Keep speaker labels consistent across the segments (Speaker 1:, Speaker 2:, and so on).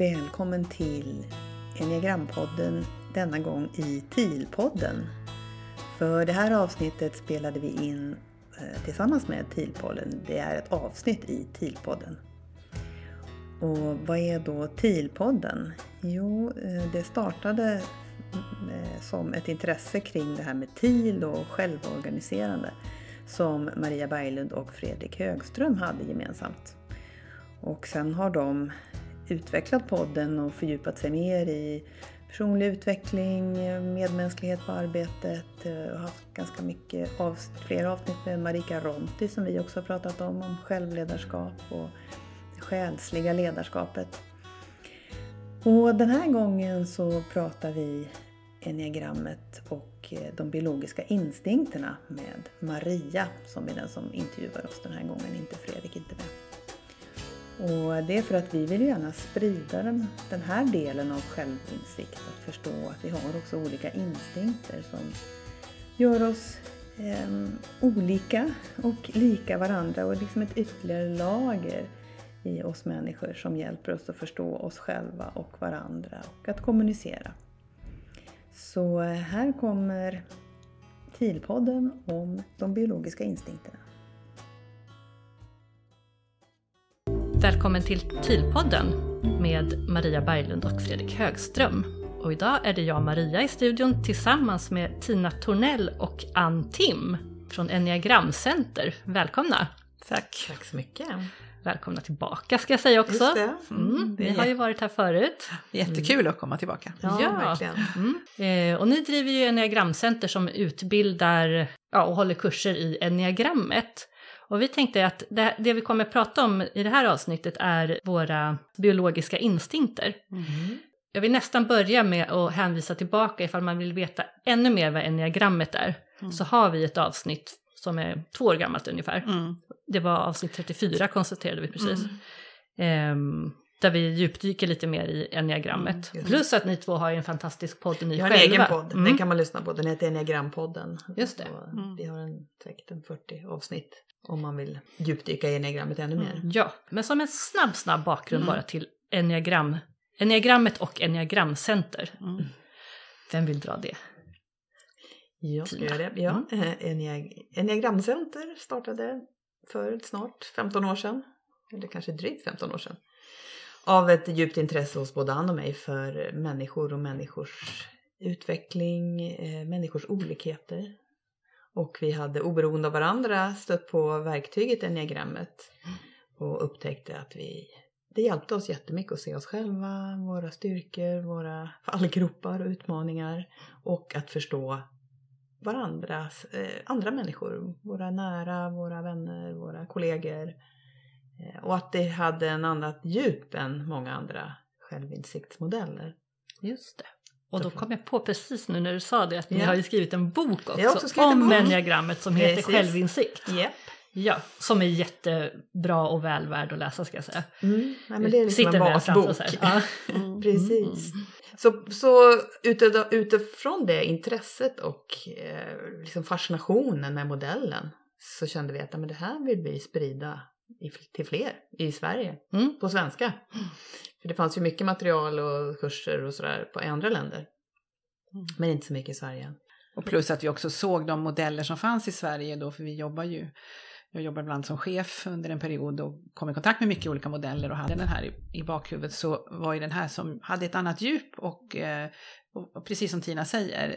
Speaker 1: välkommen till Enneagrampodden, denna gång i TIL-podden. För det här avsnittet spelade vi in tillsammans med TIL-podden. Det är ett avsnitt i TIL-podden. Och vad är då TIL-podden? Jo, det startade som ett intresse kring det här med TIL och självorganiserande som Maria Berglund och Fredrik Högström hade gemensamt. Och sen har de utvecklat podden och fördjupat sig mer i personlig utveckling, medmänsklighet på arbetet och haft ganska mycket fler avsnitt med Marika Ronti som vi också har pratat om självledarskap och det själsliga ledarskapet. Och den här gången så pratar vi enneagrammet och de biologiska instinkterna med Maria som är den som intervjuar oss den här gången, inte Fredrik, inte med. Och det är för att vi vill gärna sprida den här delen av självinsikt, att förstå att vi har också olika instinkter som gör oss olika och lika varandra och liksom ett ytterligare lager i oss människor som hjälper oss att förstå oss själva och varandra och att kommunicera. Så här kommer TIL-podden om de biologiska instinkterna.
Speaker 2: Välkommen till TIL-podden med Maria Berglund och Fredrik Högström. Och idag är det jag, Maria, i studion tillsammans med Tina Tornell och Ann Tim från Enneagramcenter. Välkomna!
Speaker 3: Tack så mycket.
Speaker 2: Välkomna tillbaka ska jag säga också.
Speaker 3: Just det.
Speaker 2: Vi har ju varit här förut.
Speaker 3: Jättekul att komma tillbaka.
Speaker 2: Ja, verkligen. Och ni driver ju Enneagramcenter som utbildar och håller kurser i enneagrammet. Och vi tänkte att det vi kommer att prata om i det här avsnittet är våra biologiska instinkter. Mm. Jag vill nästan börja med att hänvisa tillbaka ifall man vill veta ännu mer vad enneagrammet är. Så har vi ett avsnitt som är 2 år gammalt ungefär. Det var avsnitt 34 konstaterade vi precis. Där vi djupdyker lite mer i enneagrammet. Plus att ni två har en fantastisk podd ni själva.
Speaker 3: Vi har en egen podd, den kan man lyssna på. Den heter Enneagrampodden.
Speaker 2: Just det.
Speaker 3: Vi har en 40 avsnitt om man vill djupdyka i enneagrammet ännu mer.
Speaker 2: Ja, men som en snabb bakgrund bara till enneagrammet och enneagramcenter. Vem vill dra det?
Speaker 3: Jag ska göra det. Ja. Enneagramcenter startade för snart 15 år sedan. Eller kanske drygt 15 år sedan. Av ett djupt intresse hos både Ann och mig för människor och människors utveckling, människors olikheter. Och vi hade oberoende av varandra stött på verktyget enneagrammet och upptäckte att det hjälpte oss jättemycket att se oss själva, våra styrkor, våra fallgropar och utmaningar och att förstå varandras, andra människor, våra nära, våra vänner, våra kollegor. Och att det hade en annat djup än många andra självinsiktsmodeller.
Speaker 2: Just det. Och då kom jag på precis nu när du sa det att ni har ju skrivit en bok också
Speaker 3: om
Speaker 2: om enneagrammet som heter Självinsikt.
Speaker 3: Yep.
Speaker 2: Ja, som är jättebra och välvärd att läsa ska jag säga.
Speaker 3: Nej, men det är liksom en basbok. Precis. Så utifrån det intresset och liksom fascinationen med modellen så kände vi att men det här vill vi sprida till fler i Sverige på svenska. För det fanns ju mycket material och kurser och sådär på andra länder. Men inte så mycket i Sverige.
Speaker 4: Och plus att vi också såg de modeller som fanns i Sverige då, för jag jobbar ibland som chef under en period och kom i kontakt med mycket olika modeller och hade den här i bakhuvudet, så var ju den här som hade ett annat djup och precis som Tina säger,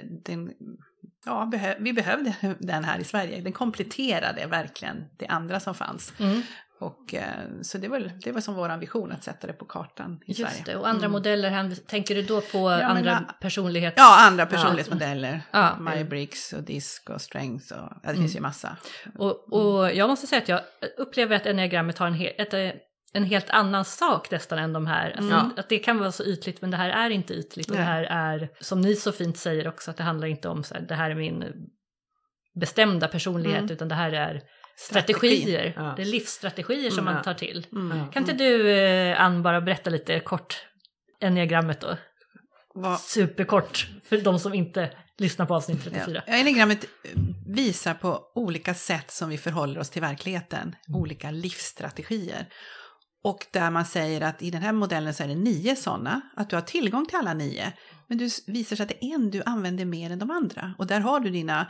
Speaker 4: vi behövde den här i Sverige. Den kompletterade verkligen det andra som fanns. Och så det var som vår ambition att sätta det på kartan i Sverige.
Speaker 2: Just det, och andra modeller, tänker du då på andra personlighets...
Speaker 4: Ja, andra personlighetsmodeller. Myers-Briggs och DISC och Strengths och det finns ju massa.
Speaker 2: Och jag måste säga att jag upplever att enneagrammet har en helt annan sak nästan än de här. Alltså, att det kan vara så ytligt, men det här är inte ytligt. Och det här är, som ni så fint säger också, att det handlar inte om så här, det här är min bestämda personlighet, utan det här är strategier. Det är livsstrategier som man tar till. Kan inte du, Ann, bara berätta lite kort enneagrammet då? Superkort för de som inte lyssnar på avsnitt 34.
Speaker 4: Enneagrammet visar på olika sätt som vi förhåller oss till verkligheten. Olika livsstrategier. Och där man säger att i den här modellen så är det 9 sådana. Att du har tillgång till alla 9. Men du visar sig att det är en du använder mer än de andra. Och där har du dina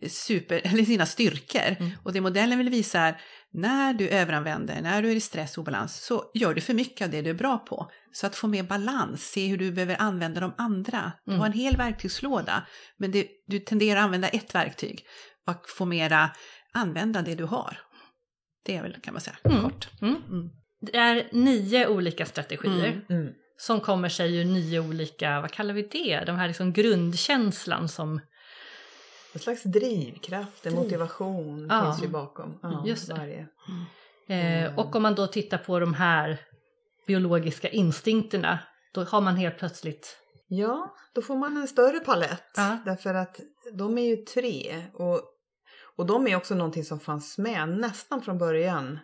Speaker 4: styrkor. Och det modellen vill visa är när du överanvänder, när du är i stress och obalans, så gör du för mycket av det du är bra på. Så att få mer balans, se hur du behöver använda de andra. Du har en hel verktygslåda, men du tenderar att använda ett verktyg. Och få mera använda det du har. Det är väl, kan man säga, kort.
Speaker 2: Det är 9 olika strategier som kommer sig ur 9 olika, vad kallar vi det? De här liksom grundkänslan som...
Speaker 3: En slags drivkraft, en motivation finns ju bakom
Speaker 2: just det.
Speaker 3: varje.
Speaker 2: Och om man då tittar på de här biologiska instinkterna, då har man helt plötsligt...
Speaker 3: Ja, då får man en större palett. Därför att de är ju 3. Och de är också någonting som fanns med nästan från början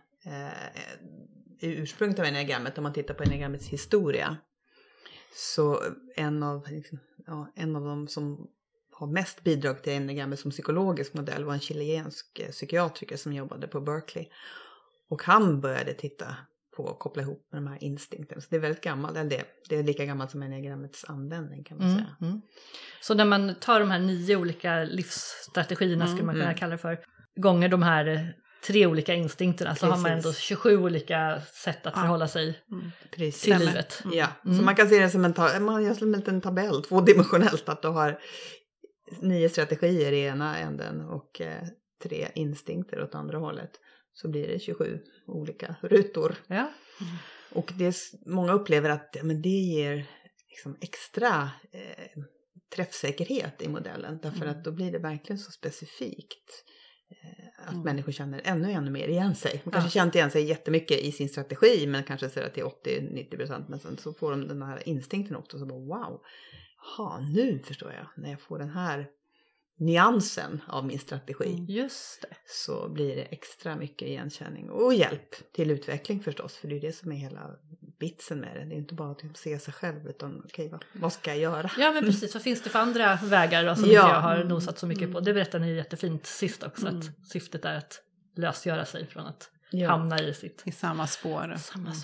Speaker 3: i ursprunget av enneagrammet. Om man tittar på enneagrammets historia. Så en av dem som har mest bidrag till enneagrammet som psykologisk modell var en chilensk psykiatriker som jobbade på Berkeley. Och han började titta på att koppla ihop med de här instinkterna. Så det är väldigt gammalt. Det är lika gammalt som enneagrammets användning, kan man säga.
Speaker 2: Så när man tar de här 9 olika livsstrategierna, skulle man kunna kalla det för, gånger de här 3 olika instinkterna, så har man ändå 27 olika sätt att förhålla sig till livet.
Speaker 3: Ja, så man kan se det som en tabell, 2-dimensionellt, att du har 9 strategier i ena änden och 3 instinkter åt andra hållet. Så blir det 27 olika rutor. Ja. Och många upplever att det ger liksom extra träffsäkerhet i modellen. Därför att då blir det verkligen så specifikt att människor känner ännu mer igen sig. De kanske känner igen sig jättemycket i sin strategi, men kanske säger att det är 80-90%. Men sen så får de den här instinkten också. Så bara, wow, nu förstår jag. När jag får den här nyansen av min strategi.
Speaker 2: Just det.
Speaker 3: Så blir det extra mycket igenkänning och hjälp till utveckling förstås. För det är det som är hela vitsen med det. Det är inte bara att se sig själv, utan vad ska jag göra?
Speaker 2: Ja, men precis. Vad finns det för andra vägar då, som inte jag har nosat så mycket på? Det berättar ni jättefint sist också. Att syftet är att lösgöra sig från att hamna i
Speaker 4: samma spår.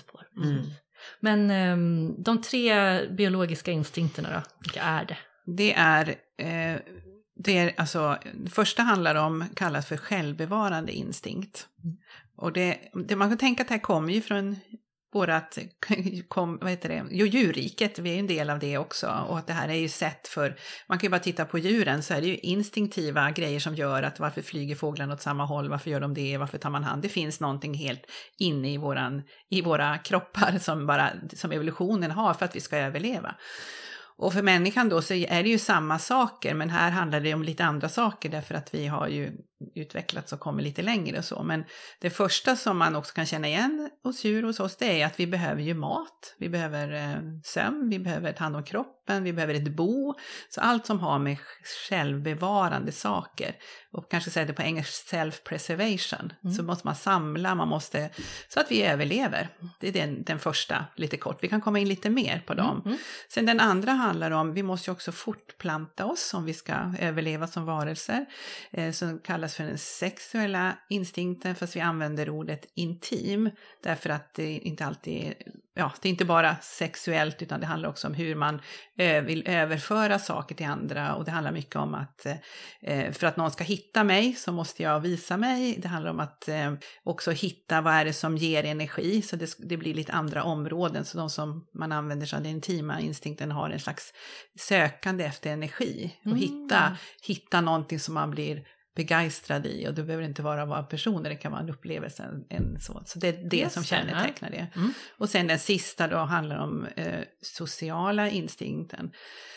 Speaker 2: Men de 3 biologiska instinkterna då, vilka är det?
Speaker 4: Det är alltså, det första handlar om, kallas för självbevarande instinkt. Och det man kan tänka att det här kommer ju från djurriket, vi är en del av det också. Och att det här är ju sätt för, man kan ju bara titta på djuren, så är det ju instinktiva grejer som gör att varför flyger fåglarna åt samma håll, varför gör de det, varför tar man hand. Det finns någonting helt inne i våra kroppar som evolutionen har för att vi ska överleva. Och för människan då så är det ju samma saker, men här handlar det om lite andra saker därför att vi har ju utvecklats och kommit lite längre och så. Men det första som man också kan känna igen hos djur hos oss, det är att vi behöver ju mat, vi behöver sömn, vi behöver ta hand om kroppen, vi behöver ett bo. Så allt som har med självbevarande saker, och kanske säga det på engelska self-preservation, så måste man samla, så att vi överlever. Det är den första, lite kort. Vi kan komma in lite mer på dem. Sen den andra handlar om, vi måste ju också fortplanta oss om vi ska överleva som varelser. Som kallas för den sexuella instinkten, fast vi använder ordet intim. Därför att det inte alltid, det är inte bara sexuellt, utan det handlar också om hur man vill överföra saker till andra. Och det handlar mycket om att för att någon ska hitta mig så måste jag visa mig. Det handlar om att också hitta vad är det som ger energi. Så det blir lite andra områden. Så de som man använder sig av den intima instinkten har en slags sökande efter energi. Och hitta någonting som man blir begeistrad i, och det behöver inte vara personer, det kan vara en upplevelse. Så det är det som kännetecknar det. Och sen den sista då handlar om sociala instinkten.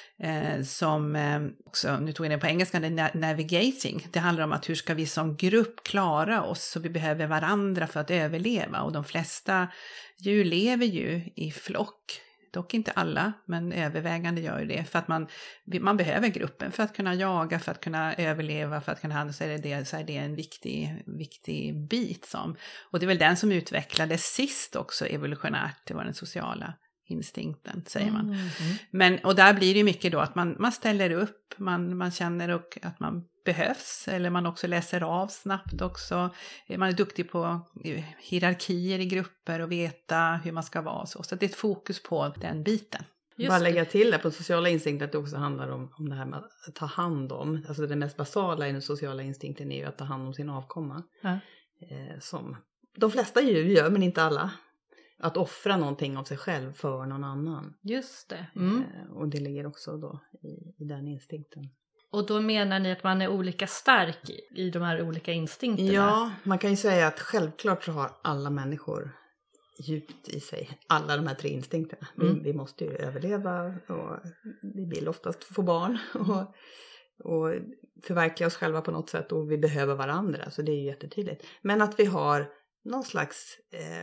Speaker 4: Som också, nu tog jag det på engelska, navigating. Det handlar om att hur ska vi som grupp klara oss, så vi behöver varandra för att överleva. Och de flesta djur lever ju i flock. Dock inte alla, men övervägande gör ju det. För att man behöver gruppen för att kunna jaga, för att kunna överleva, för att kunna handla, så är det en viktig bit som. Och det är väl den som utvecklades sist också evolutionärt, det var den sociala instinkten, säger man. Men, och där blir det ju mycket då att man ställer upp, man känner att man behövs, eller man också läser av snabbt också. Man är duktig på hierarkier i grupper och veta hur man ska vara. Så det är ett fokus på den biten.
Speaker 3: Bara lägga till det på sociala instinkter att det också handlar om det här med att ta hand om. Alltså det mest basala i den sociala instinkten är ju att ta hand om sin avkomma.
Speaker 2: Ja.
Speaker 3: Som de flesta djur gör, men inte alla. Att offra någonting av sig själv för någon annan.
Speaker 2: Just det.
Speaker 3: Och det ligger också då i den instinkten.
Speaker 2: Och då menar ni att man är olika stark i de här olika instinkterna?
Speaker 3: Ja, man kan ju säga att självklart så har alla människor djupt i sig alla de här 3 instinkterna. Vi måste ju överleva och vi vill oftast få barn och förverkliga oss själva på något sätt, och vi behöver varandra, så det är ju jättetydligt. Men att vi har någon slags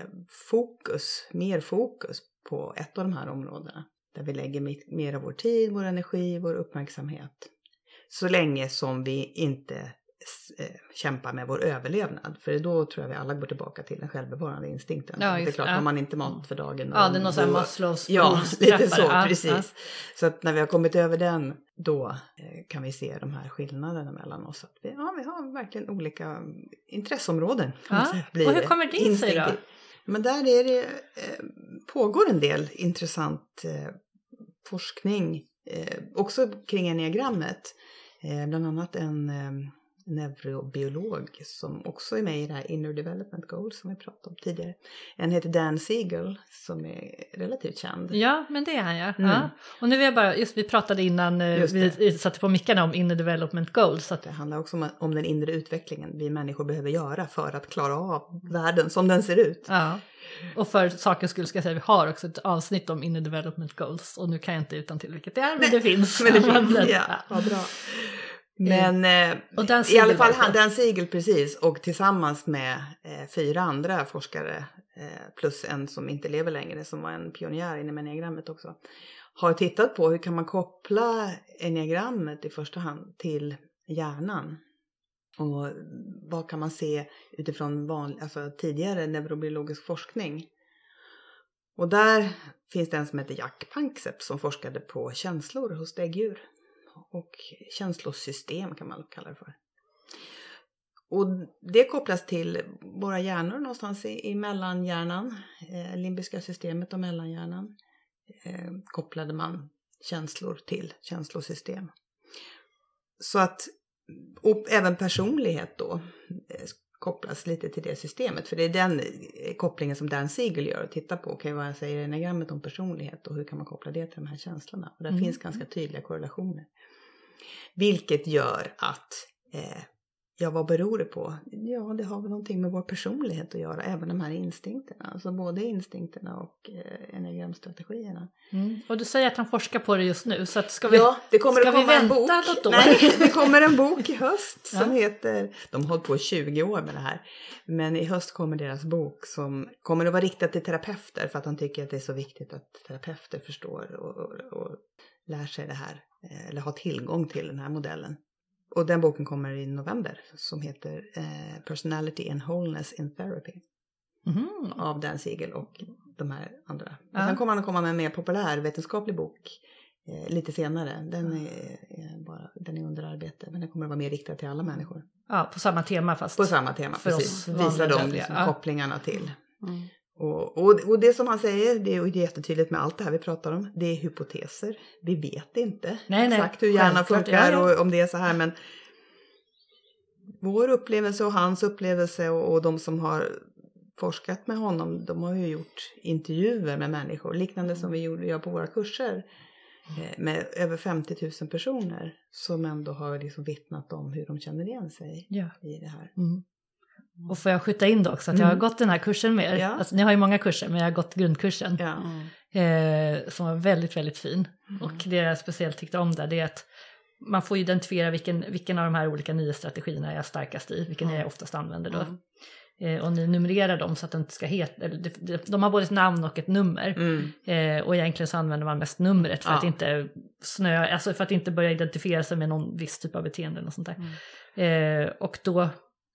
Speaker 3: mer fokus på ett av de här områdena där vi lägger mer av vår tid, vår energi, vår uppmärksamhet. Så länge som vi inte kämpar med vår överlevnad. För då tror jag vi alla går tillbaka till den självbevarande instinkten.
Speaker 2: Ja,
Speaker 3: det är klart, har man inte mat för dagen.
Speaker 2: Ja, det är någon sån här Maslows.
Speaker 3: Ja, lite så, precis.
Speaker 2: Ja.
Speaker 3: Så att när vi har kommit över den, då kan vi se de här skillnaderna mellan oss. Att vi har verkligen olika intresseområden.
Speaker 2: Och hur kommer det sig då?
Speaker 3: Men där är det, pågår en del intressant forskning. Också kring enneagrammet. Bland annat en neurobiolog som också är med i det här Inner Development Goals som vi pratade om tidigare. En heter Dan Siegel som är relativt känd.
Speaker 2: Ja, men det är han ja. Och nu vill jag bara, vi pratade innan vi satte på mickarna om Inner Development Goals. Så att...
Speaker 3: Det handlar också om den inre utvecklingen vi människor behöver göra för att klara av världen som den ser ut.
Speaker 2: Ja. Och för sakens skull ska jag säga vi har också ett avsnitt om Inner Development Goals. Och nu kan jag inte utan till vilket det är, men det finns.
Speaker 3: Men det finns, ja. Vad bra. Men i alla fall Dan Siegel precis, och tillsammans med 4 andra forskare plus en som inte lever längre som var en pionjär inom enneagrammet också, har tittat på hur kan man koppla enneagrammet i första hand till hjärnan. Och vad kan man se utifrån tidigare neurobiologisk forskning. Och där finns det en som heter Jack Panksepp som forskade på känslor hos däggdjur. Och känslosystem kan man kalla det för. Och det kopplas till våra hjärnor någonstans i mellanhjärnan. Limbiska systemet och mellanhjärnan. Kopplade man känslor till känslosystem. Så att, och även personlighet då kopplas lite till det systemet. För det är den kopplingen som Dan Siegel gör och tittar på. Vad jag säger i enneagrammet om personlighet och hur kan man koppla det till de här känslorna. Och där finns ganska tydliga korrelationer. Vilket gör att, vad beror det på? Ja, det har väl någonting med vår personlighet att göra. Även de här instinkterna. Alltså både instinkterna och enneagramstrategierna.
Speaker 2: Och du säger att han forskar på det just nu. Så att ska vi,
Speaker 3: det kommer att komma en bok.
Speaker 2: Något år?
Speaker 3: Nej, det kommer en bok i höst som heter, de har hållit på 20 år med det här. Men i höst kommer deras bok som kommer att vara riktad till terapeuter. För att han tycker att det är så viktigt att terapeuter förstår och lär sig det här. Eller har tillgång till den här modellen. Och den boken kommer i november som heter Personality and Wholeness in Therapy. Av Dan Siegel och de här andra. Och sen kommer han att komma med en mer populär vetenskaplig bok lite senare. Den är under arbete, men den kommer att vara mer riktad till alla människor.
Speaker 2: Ja, på samma tema fast.
Speaker 3: På samma tema, precis. Visa dem kopplingarna till.
Speaker 2: Mm.
Speaker 3: Och det som han säger, det är jättetydligt med allt det här vi pratar om. Det är hypoteser. Vi vet inte exakt hur hjärnan funkar och om det är så här. Men vår upplevelse och hans upplevelse och de som har forskat med honom, de har ju gjort intervjuer med människor. Liknande som vi gör på våra kurser. Med över 50 000 personer som ändå har liksom vittnat om hur de känner igen sig i det här.
Speaker 2: Mm. Och får jag skjuta in då också att jag har gått den här kursen med er. Ja. Alltså, ni har ju många kurser, men jag har gått grundkursen. Ja. Som var väldigt, väldigt fin. Och det jag speciellt tyckte om där, det är att man får identifiera vilken av de här olika 9 strategierna jag är starkast i. Vilken jag oftast använder då. Och ni numrerar dem så att det inte ska heta... De har både ett namn och ett nummer. Och egentligen så använder man mest numret för att inte för att inte börja identifiera sig med någon viss typ av beteenden och sånt där. Och då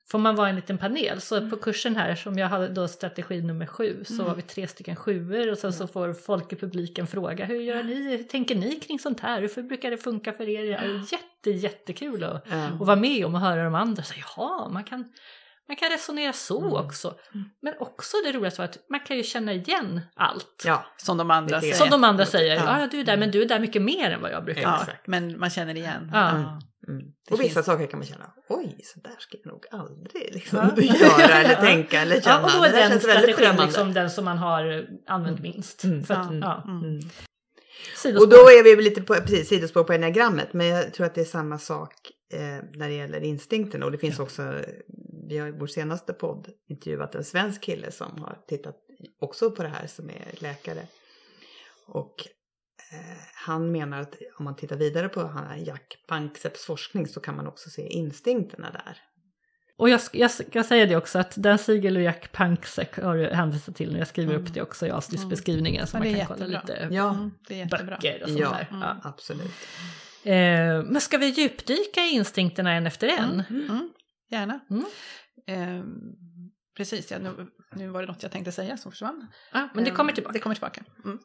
Speaker 2: får man vara en liten panel. Så på kursen här, som jag hade då strategi nummer 7, så var vi 3 stycken 7:or och sen så får folk i publiken fråga, hur gör ni, hur tänker ni kring sånt här? Hur brukar det funka för er? Det är jättekul att vara med om och höra de andra. Så, jaha, man kan resonera så också. Men också det roligaste var att man kan ju känna igen allt.
Speaker 3: Ja,
Speaker 4: som de andra säger.
Speaker 2: Som de andra säger. Ja, du är där, men du är där mycket mer än vad jag brukar.
Speaker 4: Ja, men man känner igen.
Speaker 2: Ja.
Speaker 3: Och vissa saker kan man känna, oj, så där ska jag nog aldrig liksom göra eller tänka eller känna.
Speaker 2: Ja, och då är
Speaker 3: det
Speaker 2: den strategin
Speaker 3: liksom
Speaker 2: den som man har använt minst. För att,
Speaker 3: Och då är vi lite på sidospår på enneagrammet, men jag tror att det är samma sak när det gäller instinkten. Och det finns också, vi har i vår senaste podd intervjuat en svensk kille som har tittat också på det här, som är läkare. Och han menar att om man tittar vidare på Jack Pankseps forskning så kan man också se instinkterna där.
Speaker 2: Och jag ska säga det också, att Dan Siegel och Jack Panksepp har du hänvisat till när jag skriver upp det också i avsnittsbeskrivningen, så man kan kolla lite
Speaker 4: det är
Speaker 2: böcker och sånt där.
Speaker 3: Ja, absolut.
Speaker 2: Men ska vi djupdyka i instinkterna en efter en?
Speaker 4: Gärna. Precis, nu var det något jag tänkte säga som försvann.
Speaker 2: Men det kommer tillbaka.
Speaker 4: Det kommer tillbaka.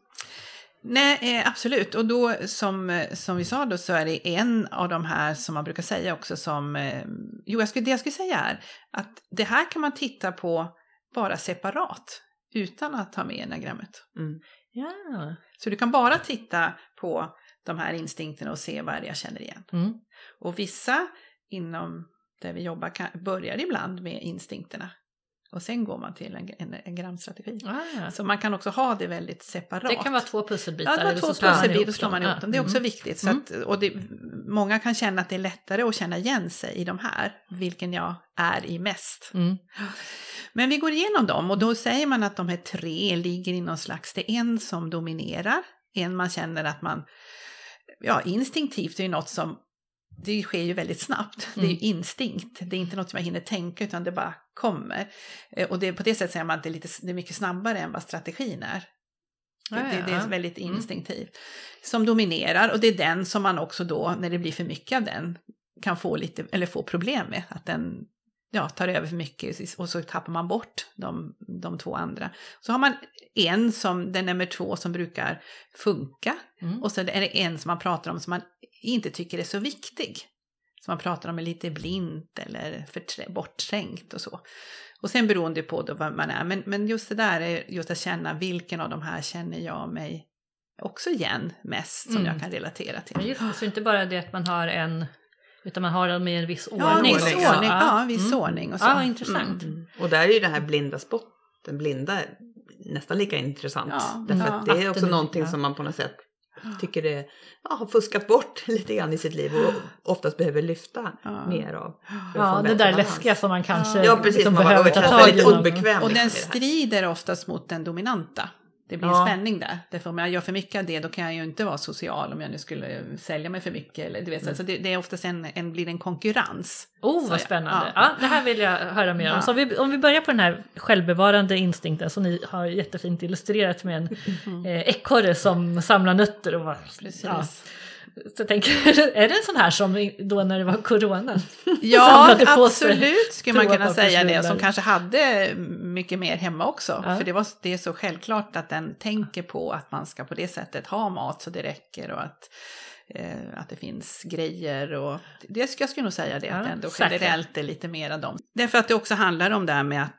Speaker 4: Nej, absolut. Och då som vi sa då, så är det en av de här som man brukar säga också som... det jag skulle säga är att det här kan man titta på bara separat utan att ta med enneagrammet.
Speaker 2: Ja.
Speaker 4: Så du kan bara titta på de här instinkterna och se vad jag känner igen. Och vissa inom där vi jobbar börjar ibland med instinkterna. Och sen går man till en gramstrategi. Så man kan också ha det väldigt separat.
Speaker 2: Det kan vara 2 pusselbitar.
Speaker 4: Ja, det var 2 pusselbitar, då slår man ihop dem. Det är också viktigt. Så att, många kan känna att det är lättare att känna igen sig i de här. Vilken jag är i mest. Men vi går igenom dem. Och då säger man att de här 3 ligger i någon slags... Det är en som dominerar. En man känner att man... Ja, instinktivt är ju något som... Det sker ju väldigt snabbt. Det är ju instinkt. Det är inte något som jag hinner tänka, utan det bara kommer. Och det, på det sättet säger man att det är mycket snabbare än vad strategin är. Det är väldigt instinktivt. Som dominerar, och det är den som man också då, när det blir för mycket av den, kan få lite, eller få problem med. Att den tar över för mycket och så tappar man bort de 2 andra. Så har man en som, den nummer 2 som brukar funka. Och så är det en som man pratar om som man inte tycker är så viktig. Som man pratar om är lite blint eller bortträngt och så. Och sen beroende på då vad man är. Men just det där är just att känna vilken av de här känner jag mig också igen mest, som jag kan relatera till.
Speaker 2: Men just det, så inte bara det att man har en, utan man har dem i en viss ordning.
Speaker 4: En viss ordning och så.
Speaker 2: Ja, intressant.
Speaker 3: Och där är ju den här blinda spotten, blinda, nästan lika intressant. Därför att det är också någonting som man på något sätt tycker det har fuskat bort lite grann i sitt liv och oftast behöver lyfta mer av.
Speaker 2: Ja, det där läskiga som man kanske
Speaker 3: precis,
Speaker 2: liksom
Speaker 3: man
Speaker 2: behöver ta tag i.
Speaker 3: Obekväm,
Speaker 4: och den strider oftast mot den dominanta. Det blir en spänning där. Därför om jag gör för mycket av det, då kan jag ju inte vara social om jag nu skulle sälja mig för mycket. Eller, du vet, så det är oftast blir en konkurrens.
Speaker 2: Vad spännande. Ja, det här vill jag höra mer om. Så om vi börjar på den här självbevarande instinkten som ni har jättefint illustrerat med en ekorre som samlar nötter. Och
Speaker 4: precis.
Speaker 2: Ja. Så jag tänker, är det en sån här som då när det var corona?
Speaker 4: Ja, absolut skulle man kunna säga det. Som kanske hade mycket mer hemma också. För det är så självklart att den tänker på att man ska på det sättet ha mat så det räcker. Och att det finns grejer. Och jag skulle nog säga det. Att det ändå generellt är lite mer av dem. Därför att det också handlar om det här med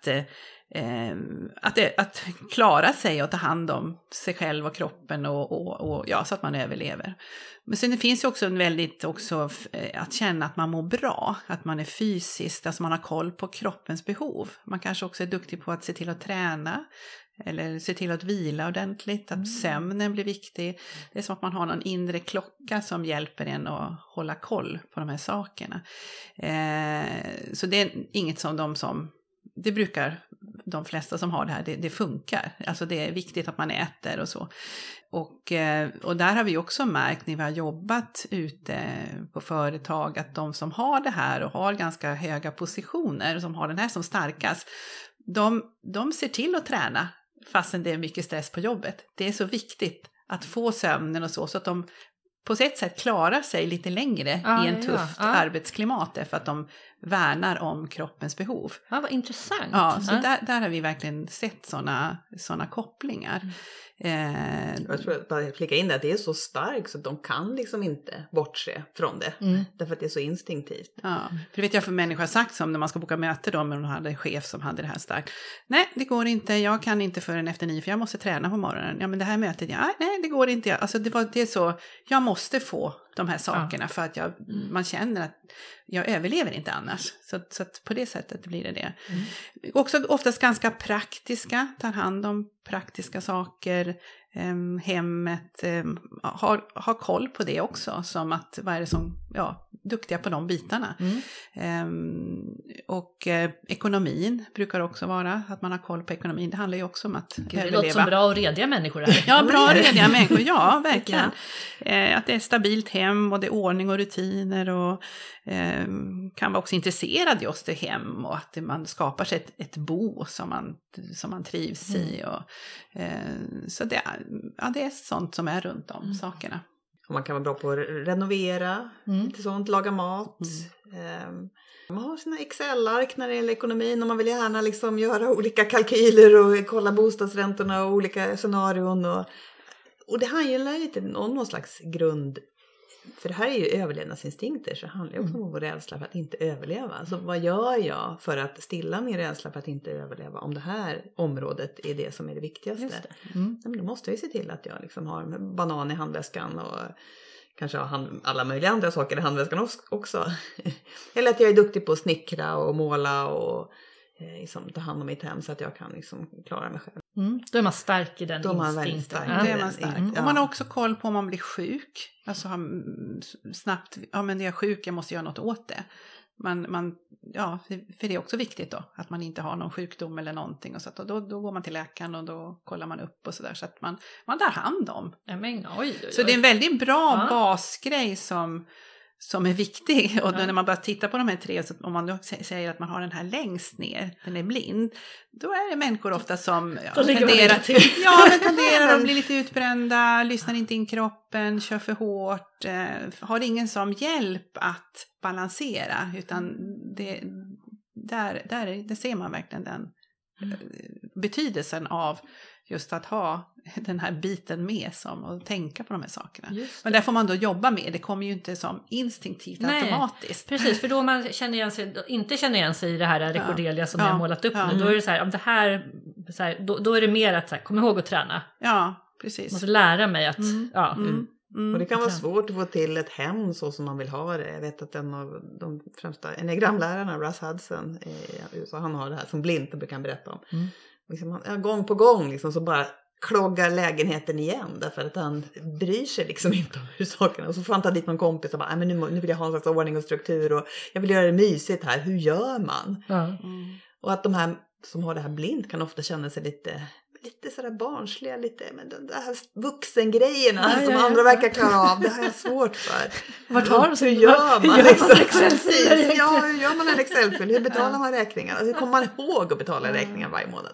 Speaker 4: att klara sig och ta hand om sig själv och kroppen och så att man överlever. Men sen det finns ju också en väldigt också att känna att man mår bra, att man är fysiskt, alltså man har koll på kroppens behov. Man kanske också är duktig på att se till att träna eller se till att vila ordentligt, att sömnen blir viktig. Det är som att man har någon inre klocka som hjälper en att hålla koll på de här sakerna. Så det är inget som det brukar de flesta som har det här, det funkar. Alltså det är viktigt att man äter och så. Och där har vi också märkt när vi har jobbat ute på företag att de som har det här och har ganska höga positioner, som har den här som starkast, de ser till att träna fastän det är mycket stress på jobbet. Det är så viktigt att få sömnen och så att de på ett sätt klarar sig lite längre i en tufft arbetsklimat, för att värnar om kroppens behov.
Speaker 2: Ja, vad intressant.
Speaker 4: Ja, så där har vi verkligen sett såna kopplingar.
Speaker 3: Jag tror att bara flika in det, att det är så starkt så att de kan liksom inte bortse från det. Därför att det är så instinktivt.
Speaker 4: Ja, för det vet jag för människor har sagt som när man ska boka möte då, men hon hade en chef som hade det här starkt. Nej, det går inte, jag kan inte förrän efter 9 för jag måste träna på morgonen. Ja, men det här mötet, nej det går inte. Alltså det är så, jag måste få de här sakerna för att man känner att jag överlever inte annars. Så att på det sättet blir det. Också oftast ganska praktiska, tar hand om praktiska saker, hemmet, har koll på det också, som att vad är det som, duktiga på de bitarna. Och ekonomin brukar också vara att man har koll på ekonomin. Det handlar ju också om att överleva.
Speaker 2: Det låter som bra och rediga människor här.
Speaker 4: Ja, bra och rediga människor, ja, verkligen. Att det är stabilt hem och det är ordning och rutiner och kan vara också intresserad just det hem och att man skapar sig ett bo som man trivs i. Och, så det är sånt som är runt om sakerna.
Speaker 3: Och man kan vara bra på att renovera, lite sånt, laga mat. Man har sina Excel-ark när det gäller ekonomin och man vill gärna liksom göra olika kalkyler och kolla bostadsräntorna och olika scenarion. Och det handlar lite om någon slags grund. För det här är ju överlevnadsinstinkter, så det handlar ju också om vår rädsla för att inte överleva. Alltså vad gör jag för att stilla min rädsla för att inte överleva om det här området är det som är det viktigaste? Men då måste jag se till att jag liksom har en banan i handväskan och kanske har alla möjliga andra saker i handväskan också. Eller att jag är duktig på att snickra och måla och liksom ta hand om mitt hem så att jag kan liksom klara mig själv.
Speaker 2: Då är man stark i den instinkten.
Speaker 4: Det är man stark. Och man har också koll på om man blir sjuk. Alltså snabbt, men är jag sjuk, jag måste göra något åt det. För det är också viktigt då. Att man inte har någon sjukdom eller någonting. Och så att då går man till läkaren och då kollar man upp och sådär. Så att man tar hand om. Så det är en väldigt bra basgrej som är viktig. Och då när man bara tittar på de här 3, så om man då säger att man har den här längst ner, den är blind, då är det människor ofta som tenderar att bli lite utbrända, lyssnar inte in kroppen, kör för hårt, har ingen som hjälp att balansera, utan där ser man verkligen den betydelsen av just att ha den här biten med och tänka på de här sakerna. Men där får man då jobba med. Det kommer ju inte som instinktivt automatiskt.
Speaker 2: Precis, för då man inte känner igen sig i det här rekordelia som jag har målat upp nu. Då är det så här, om det här, då är det mer att så här, kom ihåg att träna.
Speaker 4: Ja, precis.
Speaker 2: Jag måste lära mig att
Speaker 3: och det kan vara svårt att få till ett hem så som man vill ha det. Jag vet att en av de främsta enneagramlärarna, Russ Hudson i USA, han har det här som blind, det brukar han berätta om. Liksom, gång på gång liksom, så bara kloggar lägenheten igen därför att han bryr sig liksom inte om hur sakerna. Och så får han ta dit någon kompis och bara, men nu vill jag ha en slags ordning och struktur och jag vill göra det mysigt här. Hur gör man? Och att de här som har det här blind kan ofta känna sig lite sådär barnsliga, men de här vuxengrejerna som andra verkar klara av, det har jag svårt för.
Speaker 2: Vart har de?
Speaker 3: Hur gör man Excel-fil? Ja, hur gör man en Excel-fil? Hur betalar man räkningar? Hur kommer man ihåg att betala räkningar varje månad?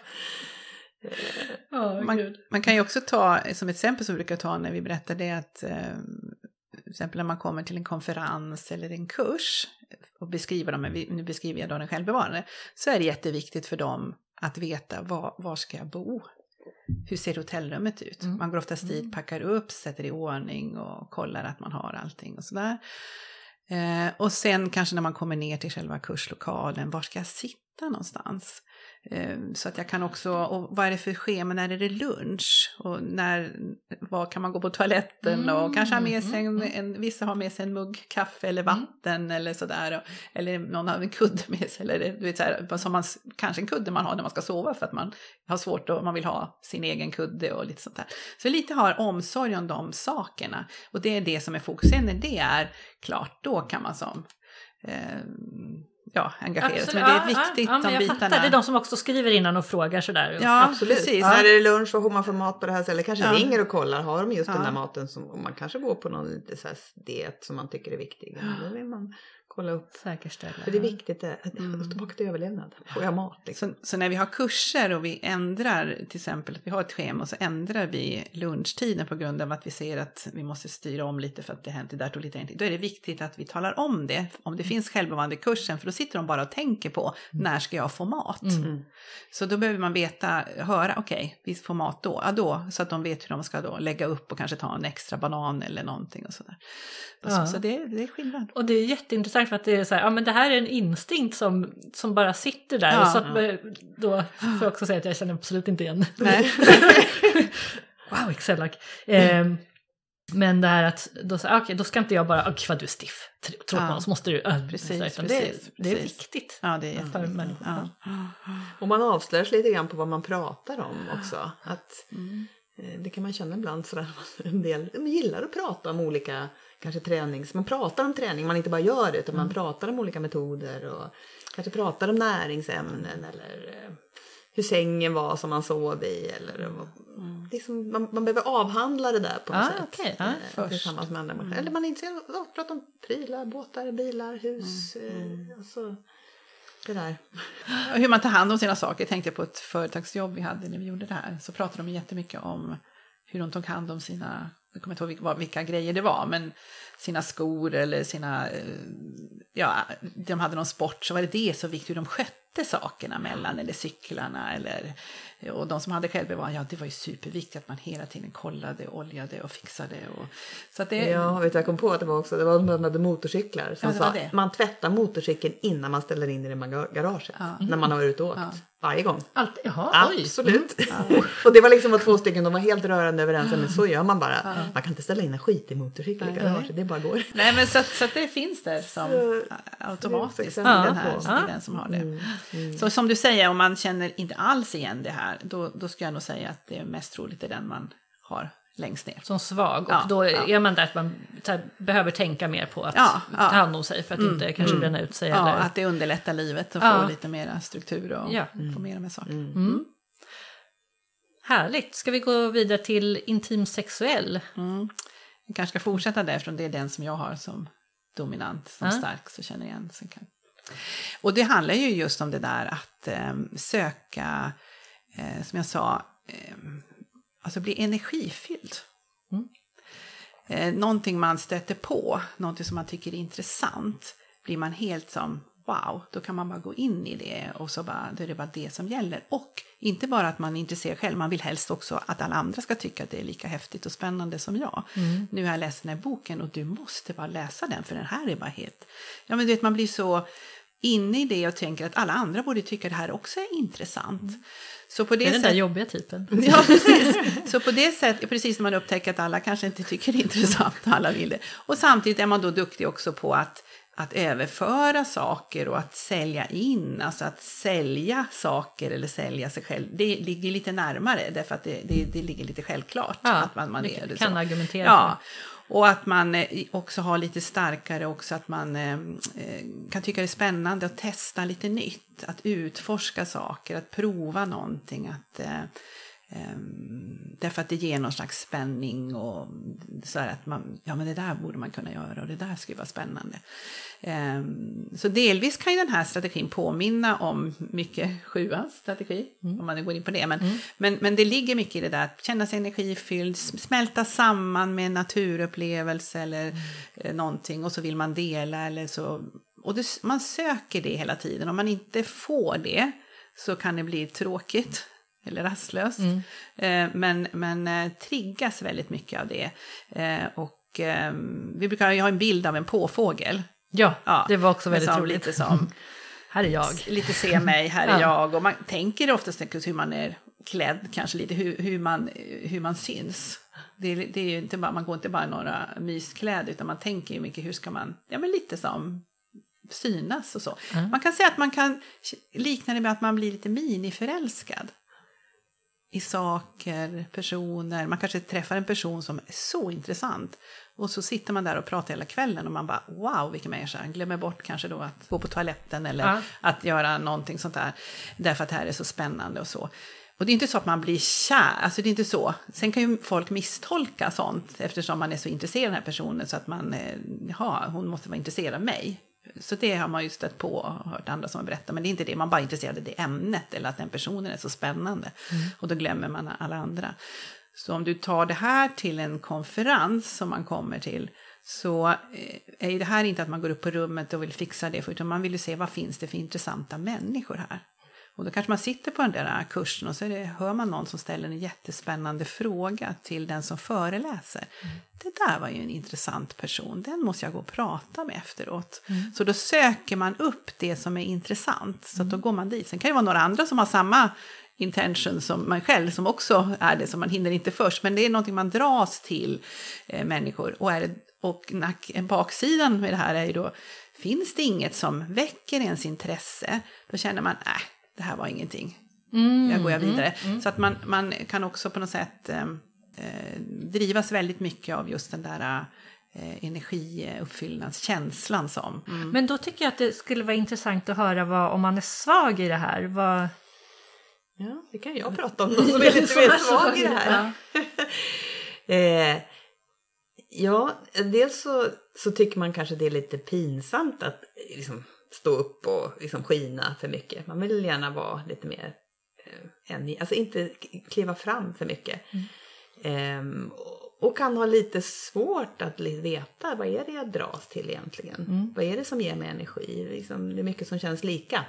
Speaker 4: Man kan ju också ta, som ett exempel som vi brukar ta när vi berättar det, att till exempel när man kommer till en konferens eller en kurs och beskriver dem, nu beskriver jag då den självbevarande, så är det jätteviktigt för dem att veta var ska jag bo? Hur ser hotellrummet ut? Man går oftast dit, packar upp, sätter i ordning och kollar att man har allting och sådär. Och sen kanske när man kommer ner till själva kurslokalen, var ska jag sitta någonstans? Så att jag kan också, och vad är det för schema, när är det lunch? Och var kan man gå på toaletten? Och kanske ha med sig vissa har med sig en mugg kaffe eller vatten eller sådär. Eller någon har en kudde med sig. Eller du vet, så här, som kanske en kudde man har när man ska sova för att man har svårt och man vill ha sin egen kudde och lite sånt där. Så lite har omsorg om de sakerna. Och det är det som är fokusen. När det är klart, då kan man som engagerat.
Speaker 2: Absolut.
Speaker 4: Men det är viktigt de bitarna.
Speaker 2: Fattar. Det är de som också skriver innan och frågar sådär.
Speaker 4: Ja,
Speaker 3: absolut.
Speaker 4: Precis.
Speaker 3: När är det lunch och hur man får mat på det här stället. Kanske ringer och kollar. Har de just den där maten som man kanske går på någon lite så här diet som man tycker är viktig. Då vill man kolla upp.
Speaker 2: Säkerställa.
Speaker 3: För det är viktigt att tillbaka till överlevnad. Får jag mat? Liksom.
Speaker 4: Så när vi har kurser och vi ändrar, till exempel att vi har ett schema och så ändrar vi lunchtiden på grund av att vi ser att vi måste styra om lite för att det hänt där tog lite tid. Då är det viktigt att vi talar om det. Om det finns självbevarande kursen, för då sitter de bara och tänker på när ska jag få mat. Så då behöver man höra, okej, vi får mat då. Ja, då. Så att de vet hur de ska då lägga upp och kanske ta en extra banan eller någonting och sådär. Så det är skillnad.
Speaker 2: Och det är jätteintressant för att det är så här, ja men det här är en instinkt som bara sitter där.
Speaker 4: Ja.
Speaker 2: Så att, då får jag också säga att jag känner absolut inte igen.
Speaker 4: Nej.
Speaker 2: Wow, Excel-lack. Men det här att, då ska inte jag bara, vad du är stiff. Tro på oss, måste du.
Speaker 4: Precis,
Speaker 2: så, det är viktigt.
Speaker 4: Ja, det är
Speaker 2: för människor.
Speaker 3: Och man avslöjas lite grann på vad man pratar om också. Att det kan man känna ibland sådär. En del gillar att prata om olika kanske man pratar om träning, man inte bara gör det utan man pratar om olika metoder och kanske pratar om näringsämnen eller hur sängen var som man sov i eller liksom, man behöver avhandla det där på något sätt tillsammans med andra människor. Eller man är intresserad av att prata om prylar, båtar, bilar, hus alltså, det där.
Speaker 4: Hur man tar hand om sina saker. Jag tänkte på ett företagsjobb vi hade när vi gjorde det här, så pratade de jättemycket om hur de tog hand om sina, jag kommer inte ihåg vilka grejer det var, men sina skor eller sina, de hade någon sport, så var det så viktigt hur de skötte sakerna mellan, eller cyklarna, och de som hade självbevarande, det var ju superviktigt att man hela tiden kollade, oljade och fixade. Så att det...
Speaker 3: Ja, jag kom på att det var de hade motorcyklar som sa, man tvättar motorcykeln innan man ställer in i garaget när man har varit ute och åkt. Varje gång. Absolut. Och det var liksom 2 stycken, de var helt rörande överens, men så gör man bara. Man kan inte ställa in en skit i motorcykel i garaget, det bara går.
Speaker 4: Nej, men så att det finns där som automatiskt i den som har det. Så som du säger, om man känner inte alls igen det här, då ska jag nog säga att det är mest troligt är den man har längst ner.
Speaker 2: Som svag, och då är man där att man behöver tänka mer på att ta hand om sig för att inte kanske bränna ut sig.
Speaker 4: Ja,
Speaker 2: eller...
Speaker 4: att det underlättar livet och få lite mer struktur och få mer med saker.
Speaker 2: Härligt, ska vi gå vidare till intim sexuell?
Speaker 4: Vi kanske ska fortsätta där, eftersom det är den som jag har som dominant, som stark, så känner jag igen. Och det handlar ju just om det där att söka, som jag sa, alltså bli energifylld. Någonting man stöter på, någonting som man tycker är intressant, blir man helt som wow, då kan man bara gå in i det och så bara, då är det bara det som gäller. Och inte bara att man är intresserad själv, man vill helst också att alla andra ska tycka att det är lika häftigt och spännande som jag. Nu har jag läst den här boken och du måste bara läsa den, för den här är bara helt... Ja, men du vet, man blir så inne i det och tänker att alla andra borde tycka att det här också är intressant. Så på det
Speaker 2: är den där jobbiga typen.
Speaker 4: Ja, precis. Så på det sättet, precis när man upptäcker att alla kanske inte tycker det är intressant och alla vill det. Och samtidigt är man då duktig också på att överföra saker och att sälja in, alltså att sälja saker eller sälja sig själv. Det ligger lite närmare, därför att det ligger lite självklart. Att man är det
Speaker 2: kan
Speaker 4: så.
Speaker 2: argumentera.
Speaker 4: Ja. Och att man också har lite starkare också, att man kan tycka det är spännande att testa lite nytt, att utforska saker, att prova någonting, därför att det ger någon slags spänning och så här att men det där borde man kunna göra och det där skulle vara spännande. Så delvis kan ju den här strategin påminna om mycket 7:ans strategi, om man går in på det. Men det ligger mycket i det där att känna sig energifylld, smälta samman med en naturupplevelse eller någonting, och så vill man dela eller så. Och man söker det hela tiden. Om man inte får det så kan det bli tråkigt eller rastlöst. Men triggas väldigt mycket av det. Vi brukar ha en bild av en påfågel.
Speaker 2: Ja, det var också väldigt roligt.
Speaker 4: Lite som,
Speaker 2: här är jag.
Speaker 4: Lite se mig, här är jag. Och man tänker oftast hur man är klädd, kanske lite hur man syns. Det är ju inte bara, man går inte bara några myskläder, utan man tänker ju mycket hur ska man, lite som synas och så. Man kan säga att man kan likna det med att man blir lite miniförälskad i saker, personer. Man kanske träffar en person som är så intressant. Och så sitter man där och pratar hela kvällen och man bara, wow, vilken människa. Glömmer bort kanske då att gå på toaletten eller att göra någonting sånt där. Därför att det här är så spännande och så. Och det är inte så att man blir kär, alltså det är inte så. Sen kan ju folk misstolka sånt eftersom man är så intresserad av den här personen, så att man, hon måste vara intresserad av mig. Så det har man ju stött på och hört andra som har berättat. Men det är inte det, man bara är intresserad av det ämnet eller att den personen är så spännande. Och då glömmer man alla andra. Så om du tar det här till en konferens som man kommer till, så är ju det här inte att man går upp på rummet och vill fixa det, utan man vill ju se vad finns det för intressanta människor här. Och då kanske man sitter på den där kursen och så hör man någon som ställer en jättespännande fråga till den som föreläser. Det där var ju en intressant person, den måste jag gå och prata med efteråt. Så då söker man upp det som är intressant, så att då går man dit. Sen kan det vara några andra som har samma intention som man själv, som också är det, som man hinner inte först. Men det är någonting man dras till människor. Och baksidan med det här är ju då, finns det inget som väcker ens intresse, då känner man, det här var ingenting. Jag går vidare. Så att man kan också på något sätt drivas väldigt mycket av just den där energiuppfyllnadskänslan som.
Speaker 2: Men då tycker jag att det skulle vara intressant att höra om man är svag i det här.
Speaker 3: Ja, det kan jag prata om, någon som är lite mer svag i det här. Ja, dels så tycker man kanske det är lite pinsamt att liksom stå upp och liksom skina för mycket. Man vill gärna vara lite mer alltså inte kliva fram för mycket. Och kan ha lite svårt att veta, vad är det jag dras till egentligen? Vad är det som ger mig energi? Liksom, det är mycket som känns lika.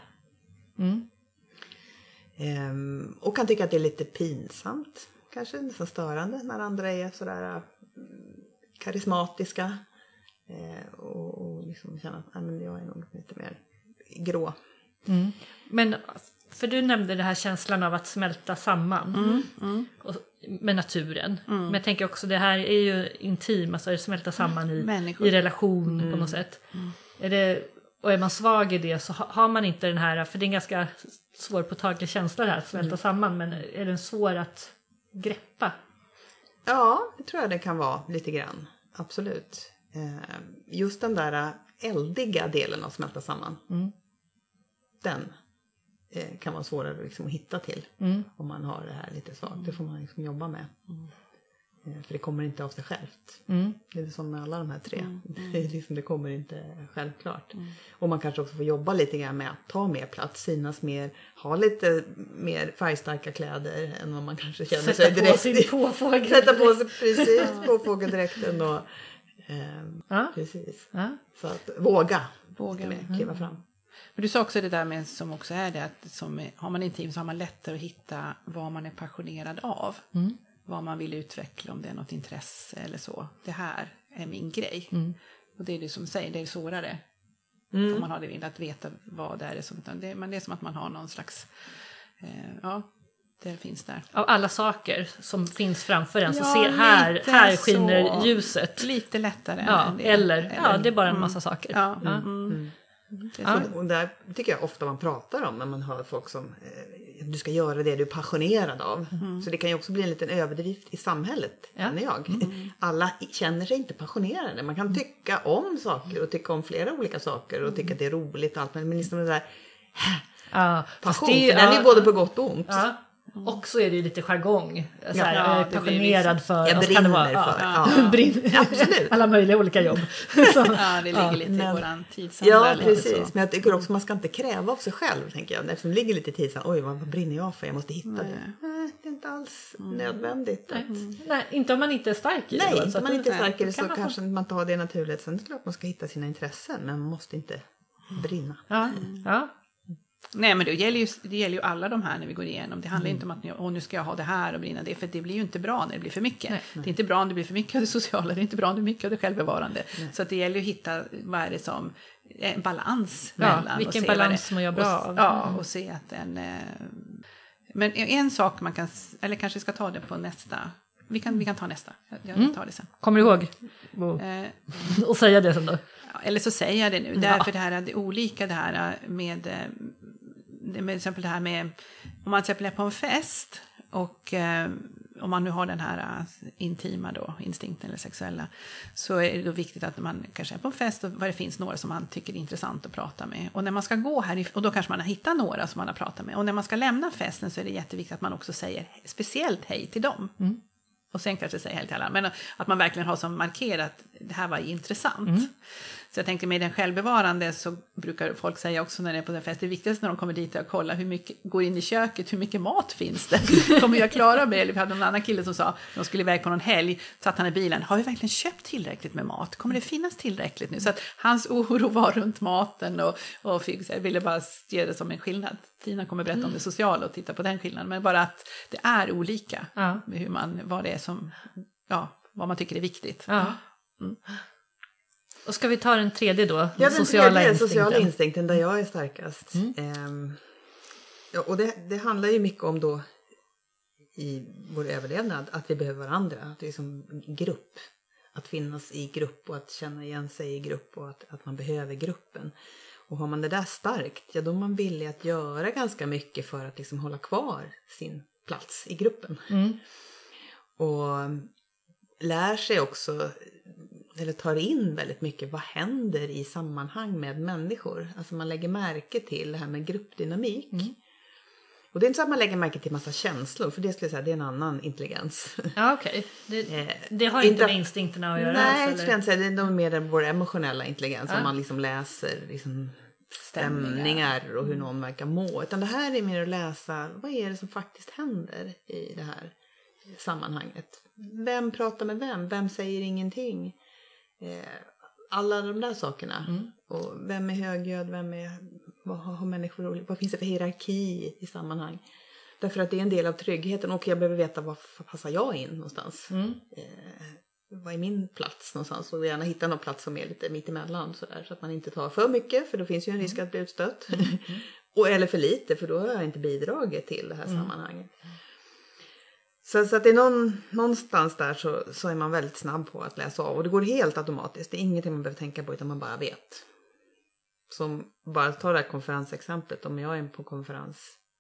Speaker 3: Och kan tycka att det är lite pinsamt, kanske nästan störande, när andra är sådär karismatiska och liksom känna att jag är nog lite mer grå.
Speaker 2: Men för du nämnde det här känslan av att smälta samman med naturen. Men jag tänker också, det här är ju intim, alltså smälta samman i relation på något sätt. Och är man svag i det så har man inte den här, för det är en ganska svårpåtaglig känsla det här, att smälta samman, men är den svår att greppa? Ja,
Speaker 3: det tror jag det kan vara lite grann, absolut. Just den där eldiga delen av smälta samman, den kan vara svårare liksom att hitta till om man har det här lite svagt. Det får man liksom jobba med. För det kommer inte av sig självt. Det är som med alla de här tre. Det kommer inte självklart. Och man kanske också får jobba lite grann med att ta mer plats, synas mer, ha lite mer färgstarka kläder än vad man kanske känner sig direkt. Sätta på sig precis påfågeldräkten och precis. Så att våga kliva fram.
Speaker 4: Men du sa också det där med, som också är det, att har man intim så har man lättare att hitta vad man är passionerad av. Vad man vill utveckla, om det är något intresse eller så. Det här är min grej. Och det är det som säger, det är svårare. Om man har det vill att veta vad det är som, men det är som att man har någon slags, det finns där.
Speaker 2: Av alla saker som finns framför en, så se här skiner så, ljuset.
Speaker 4: Lite lättare.
Speaker 2: Ja, eller det är bara en massa saker.
Speaker 3: Och där tycker jag ofta man pratar om när man hör folk som du ska göra det du är passionerad av. Så det kan ju också bli en liten överdrift i samhället, känner jag. Alla känner sig inte passionerade. Man kan tycka om saker och tycka om flera olika saker och tycka att det är roligt och allt. Men liksom det där passion, den är ju både på gott och ont.
Speaker 2: Och så är det ju lite jargong. Jag är passionerad för.
Speaker 3: Jag brinner för. Absolut.
Speaker 2: Alla möjliga olika jobb.
Speaker 4: Det ligger lite i våran tidsanda.
Speaker 3: Ja, precis. Men jag tycker också man ska inte kräva av sig själv, tänker jag. Eftersom det ligger lite i tidsanda. Oj, vad brinner jag för? Jag måste hitta det. Nej, det är inte alls nödvändigt.
Speaker 2: Nej, inte om man inte är stark i det.
Speaker 3: Nej, inte om man inte är stark i det så kanske man tar det naturligt. Sen är det klart att man ska hitta sina intressen. Men man måste inte brinna.
Speaker 4: Nej, men det gäller ju alla de här när vi går igenom. Det handlar inte om att nu ska jag ha det här och brinna det. För det blir ju inte bra när det blir för mycket. Nej. Det är inte bra om det blir för mycket av det sociala. Det är inte bra om det är mycket av det självbevarande. Så att det gäller ju att hitta vad är det som en balans mellan.
Speaker 2: Vilken balans som man gör bra av.
Speaker 4: Och se att men en sak man kan, eller kanske ska ta det på nästa. Vi kan ta nästa. Jag tar det sen.
Speaker 2: Kommer du ihåg? Och säga det sen då?
Speaker 4: Eller så säger jag det nu. Därför det här är olika det här med exempel det här med om man till exempel är på en fest och om man nu har den här intima då, instinkten eller sexuella, så är det då viktigt att man kanske är på en fest och vad det finns några som man tycker är intressant att prata med. Och när man ska gå här, och då kanske man har hittat några som man har pratat med. Och när man ska lämna festen så är det jätteviktigt att man också säger speciellt hej till dem. Och sen kanske säga hej till alla. Men att man verkligen har som markerat det här var intressant. Så jag tänkte med den självbevarande så brukar folk säga också när det är på den fest, det viktigaste när de kommer dit är att kolla hur mycket, går in i köket, hur mycket mat finns det? Kommer jag klara mig? Eller vi hade en annan kille som sa, de skulle iväg på någon helg, satt han i bilen, har vi verkligen köpt tillräckligt med mat? Kommer det finnas tillräckligt nu? Så att hans oro var runt maten och jag ville bara ge det som en skillnad. Tina kommer berätta om det sociala och titta på den skillnaden, men bara att det är olika hur vad det är som, vad man tycker är viktigt.
Speaker 2: Ja. Och ska vi ta den tredje då?
Speaker 3: Den
Speaker 2: sociala
Speaker 3: sociala instinkten där jag är starkast. Och det handlar ju mycket om då i vår överlevnad att vi behöver varandra. Att det är som grupp. Att finnas i grupp och att känna igen sig i grupp och att man behöver gruppen. Och har man det där starkt, då är man villig att göra ganska mycket för att liksom hålla kvar sin plats i gruppen. Och lär sig också, eller tar in väldigt mycket, vad händer i sammanhang med människor. Alltså man lägger märke till det här med gruppdynamik. Och det är inte så att man lägger märke till massa känslor, för det skulle jag säga, det är en annan intelligens.
Speaker 2: Ja, okej. Det har inte med instinkterna att göra.
Speaker 3: Nej,
Speaker 2: eller?
Speaker 3: Skulle jag inte säga. Det är nog mer vår emotionella intelligens. Om man liksom läser liksom stämningar och hur någon verkar må. Utan det här är mer att läsa, vad är det som faktiskt händer i det här sammanhanget. Vem pratar med vem? Vem säger ingenting? Alla de där sakerna. Och vem är högljudd? Vad har människor? Vad finns det för hierarki i sammanhang? Därför att det är en del av tryggheten. Och jag behöver veta var passar jag in någonstans. Vad är min plats någonstans? Och gärna hitta någon plats som är lite mittemellan. Så att man inte tar för mycket. För då finns ju en risk att bli utstött. Eller för lite. För då har jag inte bidragit till det här sammanhanget. Så att det är någonstans där så är man väldigt snabb på att läsa av. Och det går helt automatiskt. Det är ingenting man behöver tänka på utan man bara vet. Som bara ta det här konferensexemplet. Om jag är på konferens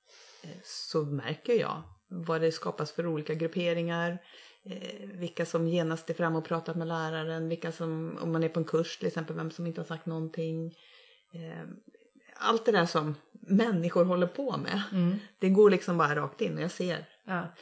Speaker 3: så märker jag vad det skapas för olika grupperingar. Vilka som genast är fram och pratar med läraren. Vilka som, om man är på en kurs till exempel, vem som inte har sagt någonting. Allt det där som människor håller på med. Det går liksom bara rakt in och jag ser.
Speaker 2: Ja.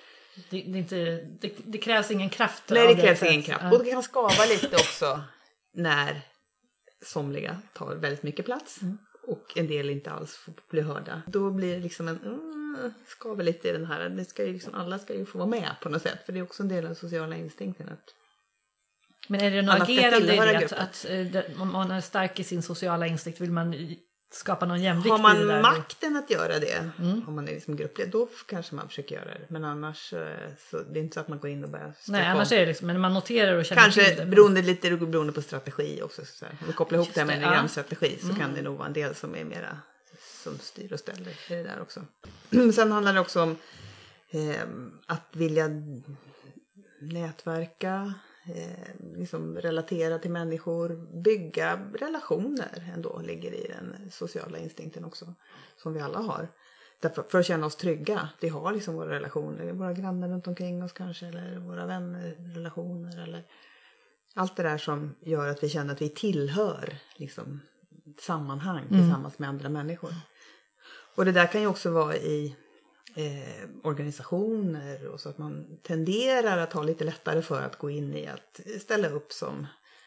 Speaker 2: Det krävs ingen kraft.
Speaker 3: Nej, det krävs ingen kraft. Och det kan skava lite också när somliga tar väldigt mycket plats och en del inte alls får bli hörda. Då blir det liksom skavar lite i den här. Det ska ju liksom, alla ska ju få vara med på något sätt. För det är också en del av sociala instinkten.
Speaker 2: Men är det något agerande i det att om man är stark i sin sociala instinkt vill man skapa någon jämvikt?
Speaker 3: Har man makten att göra det, om man är liksom gruppledare, då kanske man försöker göra det. Men annars så det är inte så att man går in och börjar sträcka.
Speaker 2: Nej, annars är det liksom, men man noterar och känner
Speaker 3: kanske
Speaker 2: till
Speaker 3: det. Beroende på strategi också. Så här. Om vi kopplar ihop det med en strategi så kan det nog vara en del som är mera som styr och ställer i det där också. Sen handlar det också om att vilja nätverka, liksom relatera till människor, bygga relationer ändå ligger i den sociala instinkten också, som vi alla har. Därför, för att känna oss trygga, vi har liksom våra relationer, våra grannar runt omkring oss kanske, eller våra vänner, relationer, eller allt det där som gör att vi känner att vi tillhör liksom sammanhang tillsammans med andra människor. Och det där kan ju också vara i organisationer och så att man tenderar att ha lite lättare för att gå in i att ställa upp som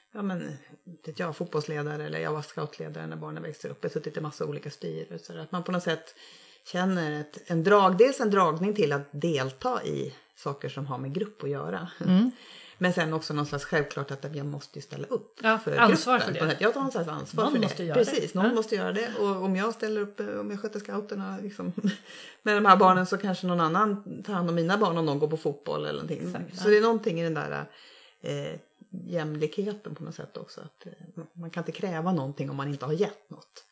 Speaker 3: jag var fotbollsledare eller jag var scoutledare när barnen växte upp. Jag har suttit i massa olika styrelser. Att man på något sätt känner dels en dragning till att delta i saker som har med grupp att göra. Men sen också någon slags självklart att jag måste ställa upp för
Speaker 2: ansvar
Speaker 3: gruppen.
Speaker 2: för det.
Speaker 3: Jag tar någon slags ansvar
Speaker 2: någon
Speaker 3: för
Speaker 2: måste
Speaker 3: det.
Speaker 2: Göra
Speaker 3: Precis,
Speaker 2: det.
Speaker 3: någon måste göra det. Och om jag ställer upp, om jag sköter scouterna liksom, med de här barnen så kanske någon annan tar hand om mina barn om någon går på fotboll eller någonting. Exakt, så det är någonting i den där jämlikheten på något sätt också. Att man kan inte kräva någonting om man inte har gett något.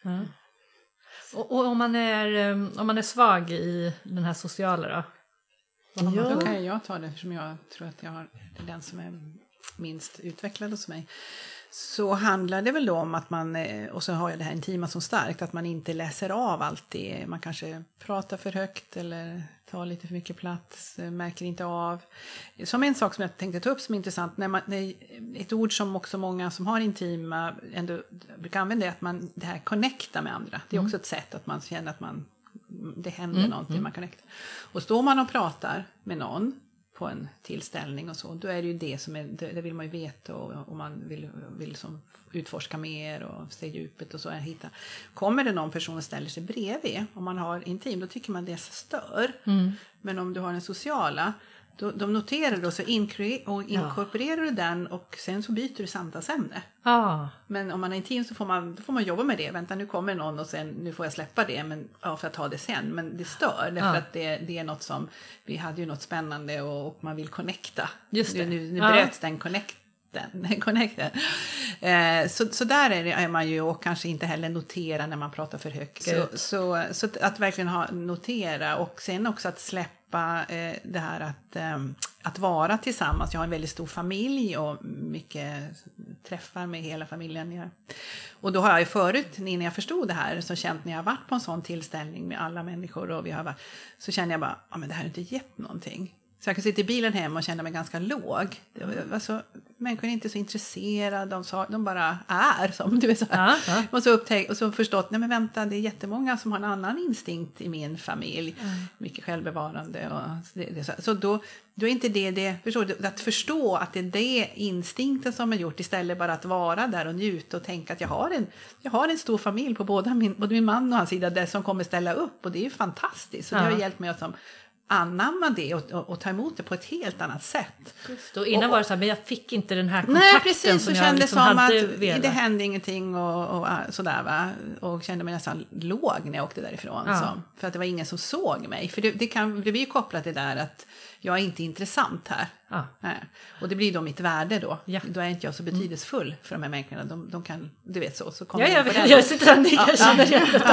Speaker 2: Och om man är svag i den här sociala då?
Speaker 4: Då kan jag ta det eftersom jag tror att jag har den som är minst utvecklad hos mig. Så handlar det väl då om att man, och så har jag det här intima som starkt, att man inte läser av allt det. Man kanske pratar för högt eller tar lite för mycket plats, märker inte av. Som en sak som jag tänkte ta upp som är intressant, ett ord som också många som har intima ändå brukar använda är att man det här connecta med andra. Det är också ett sätt att man känner att det händer någonting, man connectar. Och står man och pratar med någon på en tillställning och så. Då är det ju det som är, det vill man ju veta och man vill som utforska mer och se djupet och så hitta. Kommer det någon person och ställer sig bredvid, om man har intim, då tycker man det stör. Men om du har den sociala, de noterar det och så inkorporerar du den och sen så byter du samtalsämne. Men om man är intim så får man jobba med det. Vänta, nu kommer någon och sen nu får jag släppa det för att ta det sen. Men det stör därför att det är något som, vi hade ju något spännande och man vill connecta. Just det. Nu bröts den connecten. Så där är man ju, och kanske inte heller notera när man pratar för högt. Så att verkligen notera, och sen också att släppa det här att vara tillsammans. Jag har en väldigt stor familj och mycket träffar med hela familjen. Och då har jag ju förut, innan jag förstod det här, så känt när jag har varit på en sån tillställning med alla människor och så känner jag bara, men det här har inte gett någonting. Så jag kan sitta i bilen hem och känna mig ganska låg. Alltså, människor är inte så intresserade. De bara är som du vet. Och så förstått, nej men vänta, det är jättemånga som har en annan instinkt i min familj. Mycket självbevarande. Och så då är inte det förstår du, att förstå att det är det instinkten som är gjort, istället bara att vara där och njuta och tänka att jag har en stor familj på både min man och hans sida där som kommer ställa upp. Och det är ju fantastiskt. Så det har hjälpt mig att anamma det och ta emot det på ett helt annat sätt. Just, och
Speaker 2: innan var det så här, men jag fick inte den här kontakten.
Speaker 4: Nej, precis,
Speaker 2: som
Speaker 4: så
Speaker 2: jag
Speaker 4: kände
Speaker 2: liksom
Speaker 4: som
Speaker 2: hade
Speaker 4: att
Speaker 2: velat.
Speaker 4: det hände ingenting och sådär va. Och kände mig nästan låg när jag åkte därifrån. Så, för att det var ingen som såg mig. För det blir ju kopplat till det där att jag är inte intressant här. Nej. Och det blir då mitt värde då. Då är inte jag så betydelsefull för de här människorna. De kan, du vet så kommer
Speaker 2: jag sitter där jag känner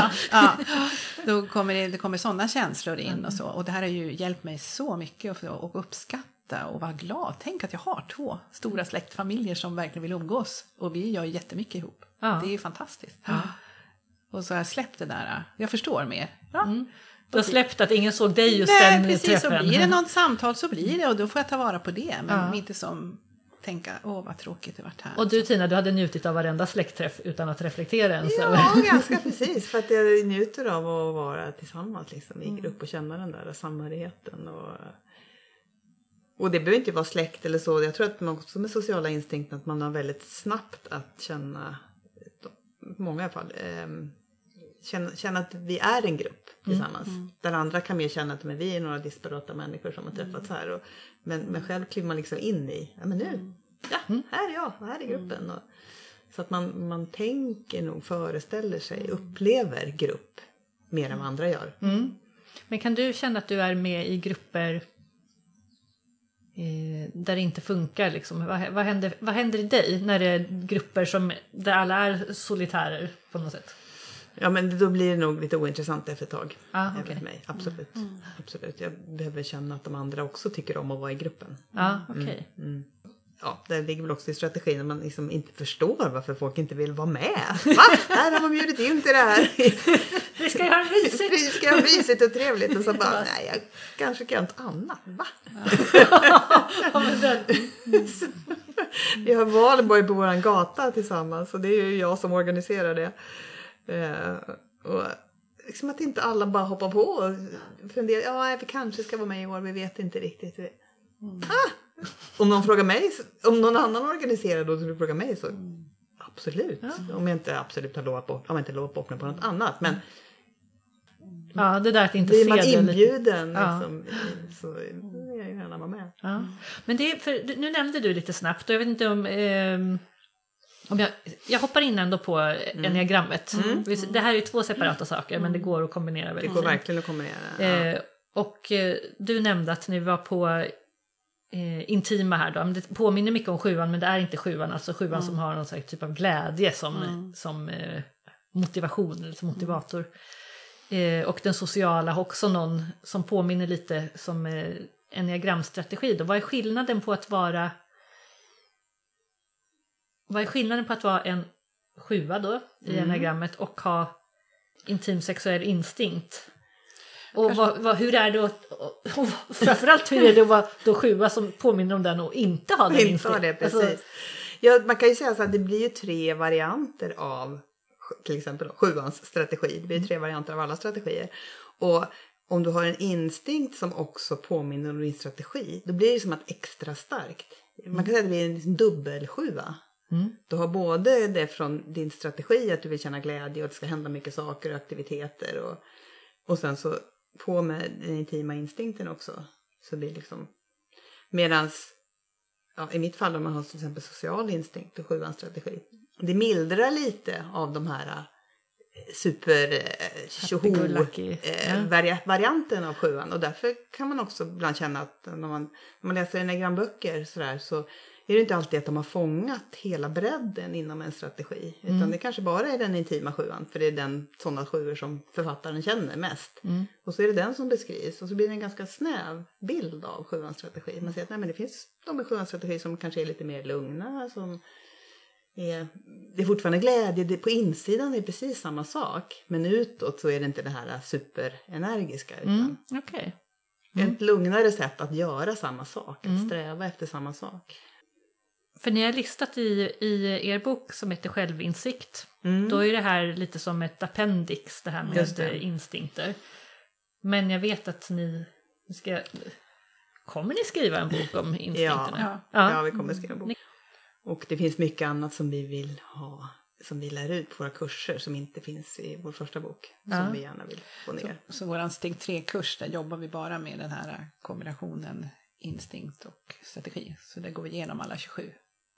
Speaker 2: det.
Speaker 4: Då kommer sådana känslor in och så. Och det här har ju hjälpt mig så mycket att uppskatta och vara glad. Tänk att jag har 2 stora släktfamiljer som verkligen vill umgås. Och vi gör jättemycket ihop. Det är ju fantastiskt. Och så har jag släppt det där. Jag förstår mer.
Speaker 2: Du har släppt att ingen såg dig just
Speaker 4: den
Speaker 2: precis,
Speaker 4: träffen.
Speaker 2: Så
Speaker 4: blir det något samtal så blir det, och då får jag ta vara på det. Men inte som tänka, vad tråkigt det varit här.
Speaker 2: Och du Tina, du hade njutit av varenda släktträff utan att reflektera ens.
Speaker 3: Ja, ganska precis. För att jag njuter av att vara tillsammans liksom, i grupp och känna den där samhörigheten. Och det behöver inte vara släkt eller så. Jag tror att man också med sociala instinkter att man har väldigt snabbt att känna, i många fall, känna att vi är en grupp tillsammans. Där andra kan mer känna att vi är några disparata människor som har träffats här. Men själv kliver man liksom in i, men nu, här är jag, här är gruppen. Så att man tänker nog, föreställer sig, upplever grupp mer än vad andra gör.
Speaker 2: Men kan du känna att du är med i grupper där det inte funkar? Liksom? Vad händer i dig när det är grupper där alla är solitärer på något sätt?
Speaker 3: Ja, men då blir det nog lite ointressant efter ett tag.
Speaker 2: Okay.
Speaker 3: För mig. Absolut. Absolut. Jag behöver känna att de andra också tycker om att vara i gruppen.
Speaker 2: Okay.
Speaker 3: Ja, det ligger väl också i strategin att man liksom inte förstår varför folk inte vill vara med. Va? Här har man bjudit in till det här.
Speaker 2: Vi ska göra mysigt.
Speaker 3: Vi ska göra mysigt och trevligt. Och så bara, nej, jag kanske kan något annat. Va? Vi har valborg på våran gata tillsammans. Och det är ju jag som organiserar det. Och liksom att inte alla bara hoppar på och funderar, vi kanske ska vara med i år, vi vet inte riktigt. Om någon frågar mig, om någon annan organiserar då skulle fråga mig, så absolut. Om jag inte absolut har lovat bort mig på något annat, men
Speaker 2: det där att inte
Speaker 3: blir
Speaker 2: se
Speaker 3: man
Speaker 2: det
Speaker 3: inbjuden liksom, så är jag gärna vara med.
Speaker 2: Men nu nämnde du lite snabbt, och jag vet inte om jag hoppar in ändå på enneagrammet. Det här är ju 2 separata saker, men det går att kombinera väldigt.
Speaker 3: Det går verkligen att kombinera.
Speaker 2: Och du nämnde att ni var på intima här då. Det påminner mycket om 7:an, men det är inte 7:an. Alltså 7:an som har någon typ av glädje som motivation eller som motivator. Och den sociala har också någon som påminner lite som enneagramstrategi då. Vad är skillnaden på att vara en 7:a då i enneagrammet och ha intim sexuell instinkt? Och hur är det och framförallt hur är det att vara då 7:a som påminner om den och inte ha den
Speaker 3: instinkt? Det, precis. Alltså, man kan ju säga så att det blir ju 3 varianter av till exempel 7:ans strategi. Det blir 3 varianter av alla strategier. Och om du har en instinkt som också påminner om din strategi, då blir det som att extra starkt. Man kan säga att det blir en dubbelsjua. Du har både det från din strategi, att du vill känna glädje och att det ska hända mycket saker och aktiviteter. Och sen så på med den intima instinkten också. Så det är liksom, medans i mitt fall om man har till exempel social instinkt och sjuans strategi. Det mildrar lite av de här super varianten av sjuan. Och därför kan man också ibland känna att när man läser enagramböcker så är det inte alltid att de har fångat hela bredden inom en strategi. Utan det kanske bara är den intima sjuan. För det är sådana sjuor som författaren känner mest. Och så är det den som beskrivs. Och så blir det en ganska snäv bild av sjuans strategi. Man säger att nej, men det finns de med sjuans strategi som kanske är lite mer lugna. Det är fortfarande glädje. På insidan är det precis samma sak. Men utåt så är det inte det här superenergiska. Utan ett lugnare sätt att göra samma sak. Att sträva efter samma sak.
Speaker 2: För ni har listat i er bok som heter Självinsikt. Då är det här lite som ett appendix, det här med instinkter. Men jag vet att kommer ni skriva en bok om instinkterna?
Speaker 3: Ja, vi kommer skriva en bok. Och det finns mycket annat som vi vill ha, som vi lär ut på våra kurser som inte finns i vår första bok. Som vi gärna vill få ner.
Speaker 4: Så våran steg 3-kurs, där jobbar vi bara med den här kombinationen instinkt och strategi. Så där går vi igenom alla 27.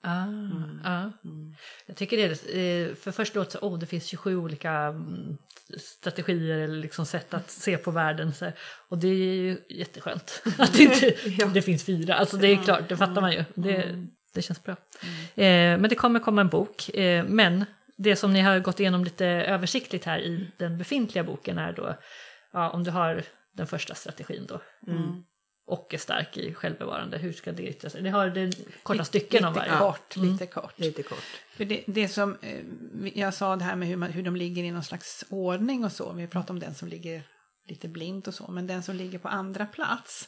Speaker 2: Jag tycker det är, för först låter det så, det finns 27 olika strategier eller liksom sätt att se på världen. Så, och det är ju jätteskönt att det finns 4. Alltså det är klart, det fattar man ju. Det känns bra. Men det kommer komma en bok. Men det som ni har gått igenom lite översiktligt här i den befintliga boken är då, om du har den första strategin då. Och är stark i självbevarande. Hur ska det yttra sig? Det har det korta stycken om varje.
Speaker 4: Lite kort. För det som jag sa, det här med hur de ligger i någon slags ordning och så. Vi pratar om den som ligger lite blint och så. Men den som ligger på andra plats.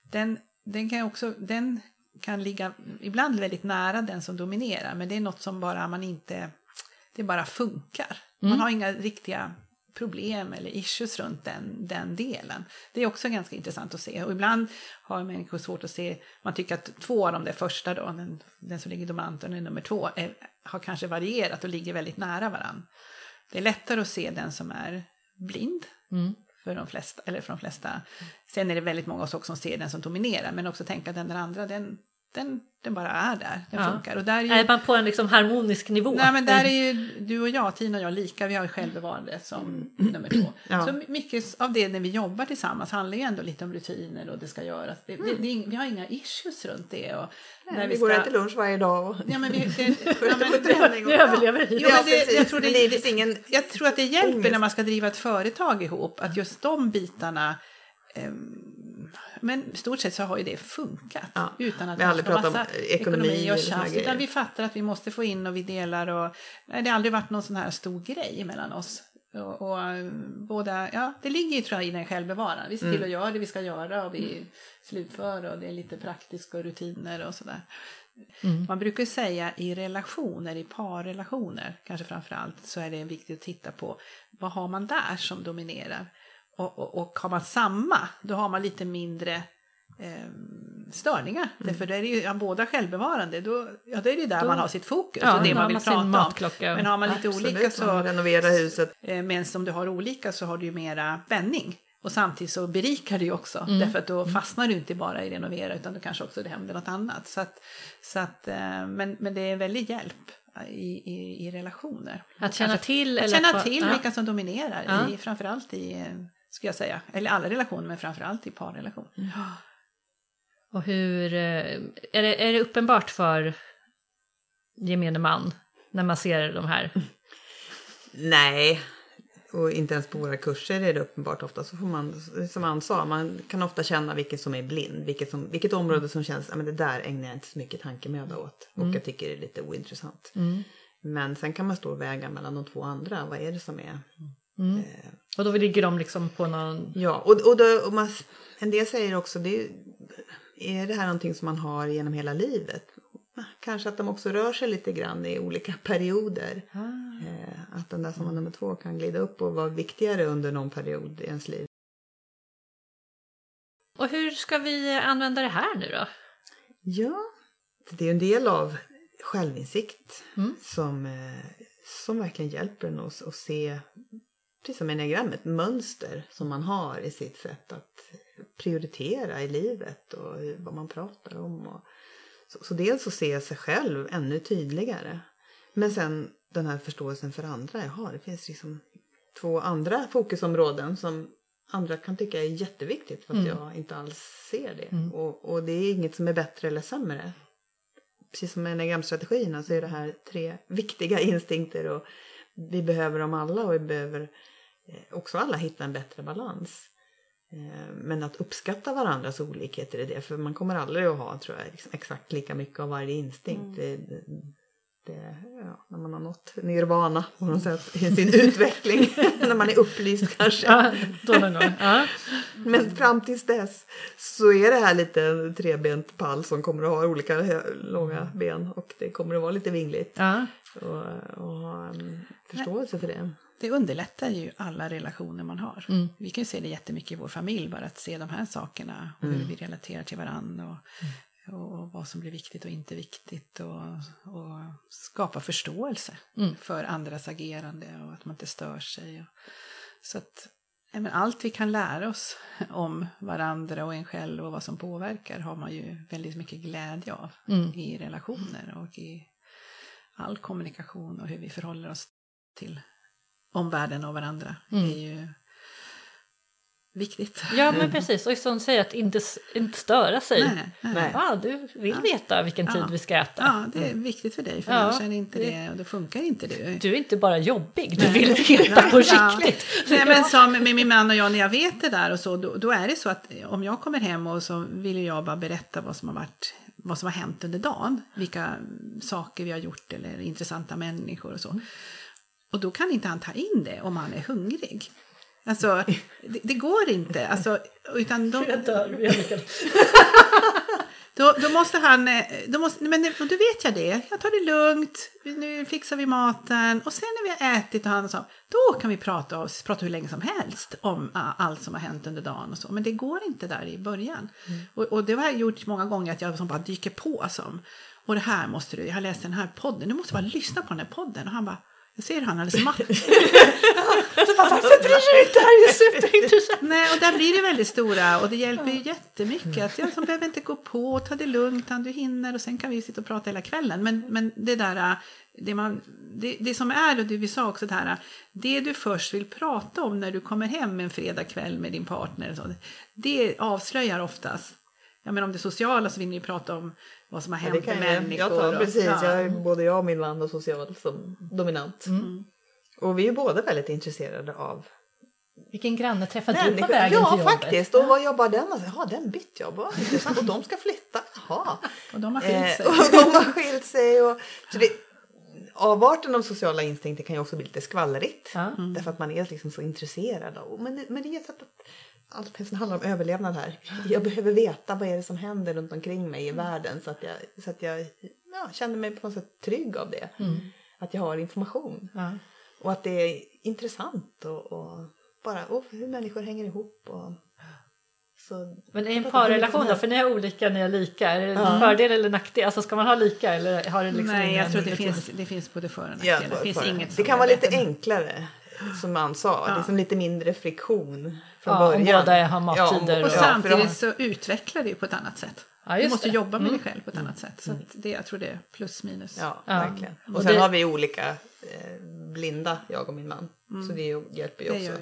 Speaker 4: Den kan ligga ibland väldigt nära den som dominerar. Men det är något som det bara funkar. Man har inga riktiga problem eller issues runt den delen. Det är också ganska intressant att se. Och ibland har människor svårt att se, man tycker att 2 av de flesta då, den som ligger dominant och den nummer 2 har kanske varierat och ligger väldigt nära varann. Det är lättare att se den som är blind för de flesta. Sen är det väldigt många också som ser den som dominerar, men också tänka att den andra, den bara är där, den funkar. Och där är
Speaker 2: man på en liksom harmonisk nivå?
Speaker 4: Nej, men där är ju du och jag, Tina och jag, lika. Vi har ju självbevarande som nummer 2. Så mycket av det när vi jobbar tillsammans handlar ju ändå lite om rutiner och det ska göras. Vi har inga issues runt det. Och
Speaker 3: när vi går och äter lunch varje dag.
Speaker 4: Ja, men vi jag tror att det hjälper när man ska driva ett företag ihop, att just de bitarna. Men i stort sett så har ju det funkat utan att vi aldrig pratat om ekonomi och tjänst, utan vi fattar att vi måste få in och vi delar och det har aldrig varit någon sån här stor grej mellan oss och båda, det ligger ju tror jag i den självbevarande. Vi ser till att göra det vi ska göra och vi slutför och det är lite praktiskt och rutiner och sådär. Man brukar säga i relationer, i parrelationer kanske framförallt, så är det viktigt att titta på vad har man där som dominerar. Och har man samma, då har man lite mindre störningar. Därför då är det ju båda självbevarande. Då är det där man har sitt fokus och det man vill prata om. Men har man lite olika så
Speaker 3: renovera huset.
Speaker 4: Men som du har olika så har du ju mera spänning. Och samtidigt så berikar det ju också. Därför att då fastnar du inte bara i renovera, utan då kanske också det händer något annat. Men det är väldigt hjälp i relationer.
Speaker 2: Att känna till?
Speaker 4: Att känna till vilka som dominerar. Framförallt i, skulle jag säga, eller alla relationer, men framförallt i parrelation.
Speaker 2: Och hur, är det uppenbart för gemene man när man ser de här?
Speaker 3: Nej, och inte ens på våra kurser är det uppenbart. Ofta så får man, som han sa, man kan ofta känna vilket som är blind, vilket område som känns, men det där ägnar jag inte så mycket tankemöda åt och jag tycker det är lite ointressant. Men sen kan man stå och väga mellan de 2 andra, vad är det som är
Speaker 2: och då ligger de liksom på någon...
Speaker 3: Ja, och en del säger också, är det här någonting som man har genom hela livet? Kanske att de också rör sig lite grann i olika perioder. Att den där som var nummer 2 kan glida upp och vara viktigare under någon period i ens liv.
Speaker 2: Och hur ska vi använda det här nu då?
Speaker 3: Ja, det är en del av självinsikt som verkligen hjälper en att se, precis som enneagrammet, mönster som man har i sitt sätt att prioritera i livet och vad man pratar om. Så dels att se sig själv ännu tydligare. Men sen den här förståelsen för andra. Det finns liksom 2 andra fokusområden som andra kan tycka är jätteviktigt för att jag inte alls ser det. Och det är inget som är bättre eller sämre. Precis som med enneagramstrategierna så är det här 3 viktiga instinkter och vi behöver dem alla och vi behöver också alla hitta en bättre balans. Men att uppskatta varandras olikheter är det, för man kommer aldrig att ha, tror jag, exakt lika mycket av varje instinkt. När man har nått nirvana på något sätt i sin utveckling, när man är upplyst kanske.
Speaker 2: Ja, då någon gång. Ja.
Speaker 3: Men fram tills dess så är det här lite en 3-bent pall som kommer att ha olika långa ben och det kommer att vara lite vingligt.
Speaker 2: Ja.
Speaker 3: Och ha förståelse för det.
Speaker 4: Det underlättar ju alla relationer man har. Vi kan ju se det jättemycket i vår familj, bara att se de här sakerna och hur vi relaterar till varandra och vad som blir viktigt och inte viktigt och skapa förståelse för andras agerande och att man inte stör sig. Så att allt vi kan lära oss om varandra och en själv och vad som påverkar har man ju väldigt mycket glädje av i relationer och i all kommunikation och hur vi förhåller oss till omvärlden och varandra är ju viktigt.
Speaker 2: Ja, men precis. Och som säger att inte störa sig.
Speaker 4: Nej.
Speaker 2: Ja, du vill veta vilken tid vi ska äta.
Speaker 4: Ja, det är viktigt för dig, för annars är det inte det och då funkar inte det.
Speaker 2: Du är inte bara jobbig, du vill veta på riktigt.
Speaker 4: Nej, men som med min man och jag, när jag vet det där och så, då är det så att om jag kommer hem och så vill jag bara berätta vad som har hänt under dagen, vilka saker vi har gjort eller intressanta människor och så. Och då kan inte han ta in det om han är hungrig. Alltså, det går inte. Alltså, utan då måste han... men då vet jag det. Jag tar det lugnt. Nu fixar vi maten. Och sen när vi har ätit och han sa, då kan vi prata hur länge som helst om allt som har hänt under dagen och så. Men det går inte där i början. Och det har jag gjort många gånger att jag bara dyker på som. Och det här måste du... Jag har läst den här podden. Du måste bara lyssna på den här podden. Och han bara... Jag ser han alldeles matt.
Speaker 2: Varför bryr du inte? Det här är superintressant.
Speaker 4: Nej, och där blir det väldigt stora. Och det hjälper ju jättemycket. Att jag behöver inte gå på och ta det lugnt. Du hinner och sen kan vi sitta och prata hela kvällen. Men det där... Det som är, och det vi sa också det här, det du först vill prata om när du kommer hem en fredagkväll med din partner, så, det avslöjar oftast. Ja, men om det sociala så vill ni prata om vad som har hänt med människor.
Speaker 3: Både jag och min man är social som dominant. Och vi är båda väldigt intresserade av...
Speaker 2: Vilken granne träffade du på vägen till jobbet?
Speaker 3: Ja, faktiskt. Och vad jobbar den? Den byttjobb. Och de ska flytta. Jaha.
Speaker 4: Och de har skilt sig.
Speaker 3: Och de har skilt sig. Så det, avarten av sociala instinkter kan ju också bli lite skvallrigt. Därför att man är liksom så intresserad av... Men det är så att allt handlar om överlevnad här. Jag behöver veta vad är det som händer runt omkring mig i världen. Så att jag känner mig på något sätt trygg av det. Att jag har information. Och att det är intressant. Och bara hur människor hänger ihop.
Speaker 2: Men är en parrelation då? För ni är olika, ni är lika. Är det en fördel eller nackdel? Alltså ska man ha lika? Eller har det liksom
Speaker 4: Nej, jag tror det finns både för och nackdelar.
Speaker 3: Det
Speaker 4: finns inget
Speaker 3: det kan vara lite enklare. Som man sa, liksom lite mindre friktion från början.
Speaker 2: Om båda har mattider.
Speaker 4: Och samtidigt så utvecklar det ju på ett annat sätt. Du måste jobba med dig själv på ett annat sätt. Så att jag tror det är plus minus.
Speaker 3: Ja, verkligen. Och sen har vi olika blinda, jag och min man. Så det hjälper ju också.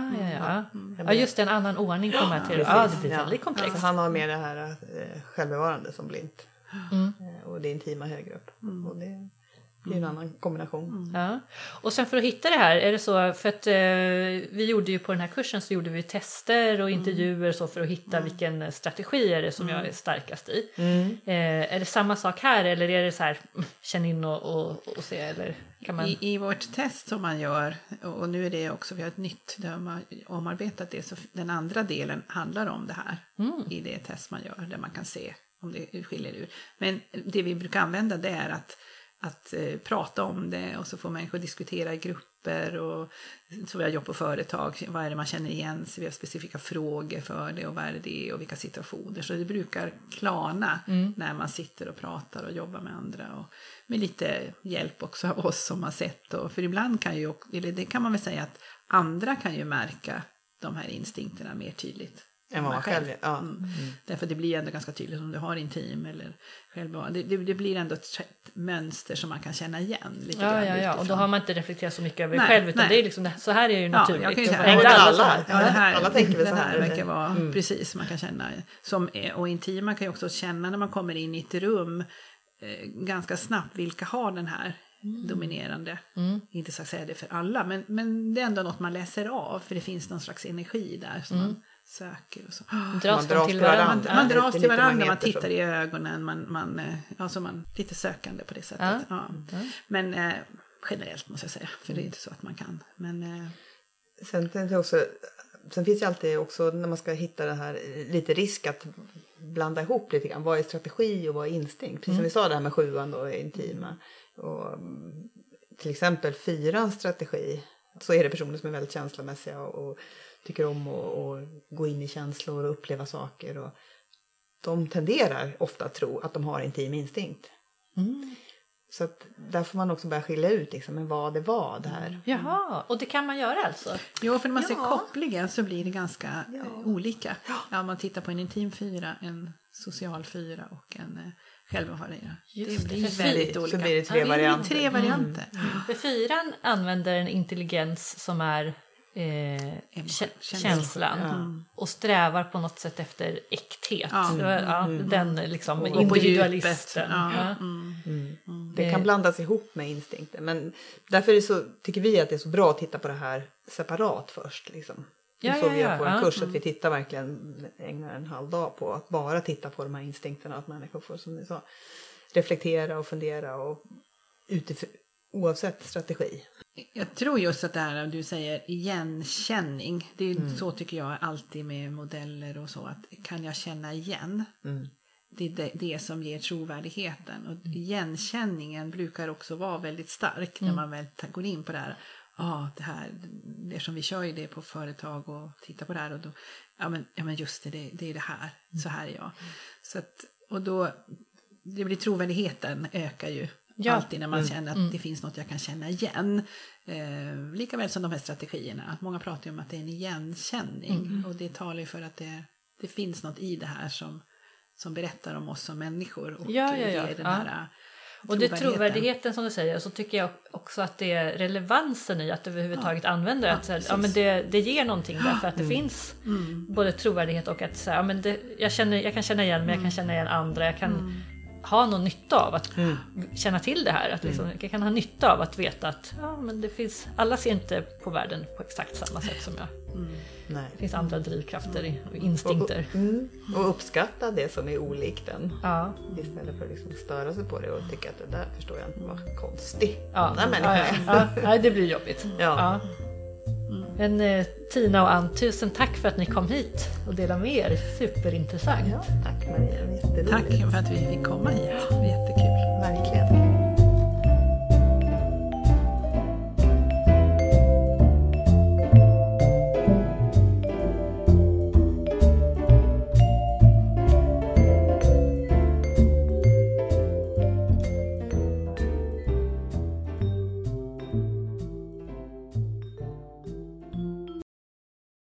Speaker 2: Ja, just det, en annan ordning på de här tre. Ja, det blir väldigt komplext.
Speaker 3: Alltså, han har mer det här självbevarande som blint. Och det intima högre upp. Och det är en annan kombination.
Speaker 2: Ja. Och sen för att hitta det här, är det så, för att vi gjorde ju på den här kursen så gjorde vi tester och intervjuer så för att hitta vilken strategi är det som jag är starkast i. Är det samma sak här eller är det så här, känn in och se, eller kan man...
Speaker 4: I vårt test som man gör, och nu är det också, vi har ett nytt, där de har omarbetat det, så den andra delen handlar om det här i det test man gör, där man kan se om det skiljer ur. Men det vi brukar använda det är att prata om det och så får människor diskutera i grupp grupper och så vi har jobb på företag. Vad är det man känner igen sig? Vi har specifika frågor för det och vad är det och vilka situationer. Så det brukar klarna när man sitter och pratar och jobbar med andra. Och med lite hjälp också av oss som har sett. Och, för ibland kan ju, eller det kan man väl säga att andra kan ju märka de här instinkterna mer tydligt.
Speaker 3: Än vad man själv. Ja.
Speaker 4: Därför det blir ändå ganska tydligt om du har intim eller själva. Det blir ändå ett mönster som man kan känna igen. Lite
Speaker 2: Ja. Och då har man inte reflekterat så mycket över det själv. Utan det är liksom, så här är ju naturligt.
Speaker 4: Jag kan ju
Speaker 3: säga, alla tänker väl så här.
Speaker 4: Det verkar vara precis man kan känna. Och intim man kan ju också känna när man kommer in i ett rum ganska snabbt vilka har den här dominerande. Inte så att säga det för alla. Men det är ändå något man läser av. För det finns någon slags energi där som man söker och så.
Speaker 2: Man dras till varandra.
Speaker 4: Man dras till varandra, man tittar i ögonen, man lite sökande på det sättet. Ja. Men generellt måste jag säga, för det är inte så att man kan. Men
Speaker 3: sen finns det alltid också när man ska hitta det här lite risk att blanda ihop lite grann. Vad är strategi och vad är instinkt? Precis som vi sa det här med 7:an och intima. Och till exempel 4:ans strategi, så är det personer som är väldigt känslomässiga och tycker om att gå in i känslor och uppleva saker. Och de tenderar ofta att tro att de har intim instinkt. Så att där får man också börja skilja ut liksom, men vad är vad här.
Speaker 2: Jaha, och det kan man göra alltså?
Speaker 4: Jo, för när man ser kopplingen så blir det ganska olika. Ja, man tittar på en intim 4, en social 4 och en själva 4. Det blir väldigt olika.
Speaker 3: Så blir det 3 varianter.
Speaker 4: 3 varianter.
Speaker 2: För 4 använder en intelligens som är känslan och strävar på något sätt efter äkthet. Den liksom
Speaker 4: och
Speaker 2: individualisten.
Speaker 3: Det kan blandas ihop med instinkter, men därför tycker vi att det är så bra att titta på det här separat först liksom. Så vi gör på en kurs att vi tittar verkligen, ägnar en halv dag på att bara titta på de här instinkterna, att människor får, som ni sa, reflektera och fundera och oavsett strategi.
Speaker 4: Jag tror just att det här du säger igenkänning, det är så tycker jag alltid med modeller och så, att kan jag känna igen? Det är det som ger trovärdigheten, och igenkänningen brukar också vara väldigt stark när man väl går in på det här. Det som vi kör ju det på företag och tittar på det här och då, men just det är det här, så här är jag. Så att, och då det blir trovärdigheten ökar ju alltid när man känner att det finns något jag kan känna igen. Likaväl som de här strategierna. Många pratar ju om att det är en igenkänning. Och det talar ju för att det finns något i det här som berättar om oss som människor. Och ger den här
Speaker 2: och det är trovärdigheten som du säger. Så tycker jag också att det är relevansen i att överhuvudtaget använda det. Men det ger någonting därför att det finns både trovärdighet och att säga, jag kan känna igen mig, jag kan känna igen andra, jag kan ha någon nytta av att känna till det här. Att liksom, jag kan ha nytta av att veta att men det finns, alla ser inte på världen på exakt samma sätt som jag.
Speaker 3: Nej.
Speaker 2: Det finns andra drivkrafter och instinkter.
Speaker 3: Och uppskatta det som är olikt den. Istället för att liksom störa sig på det och tycka att det där förstår jag inte var konstigt.
Speaker 2: Nej, det blir jobbigt. Men Tina och Ann, tusen tack för att ni kom hit och delade med er. Superintressant.
Speaker 3: Tack Maria,
Speaker 4: tack för att vi fick komma hit. Jättekul.
Speaker 3: Verkligen.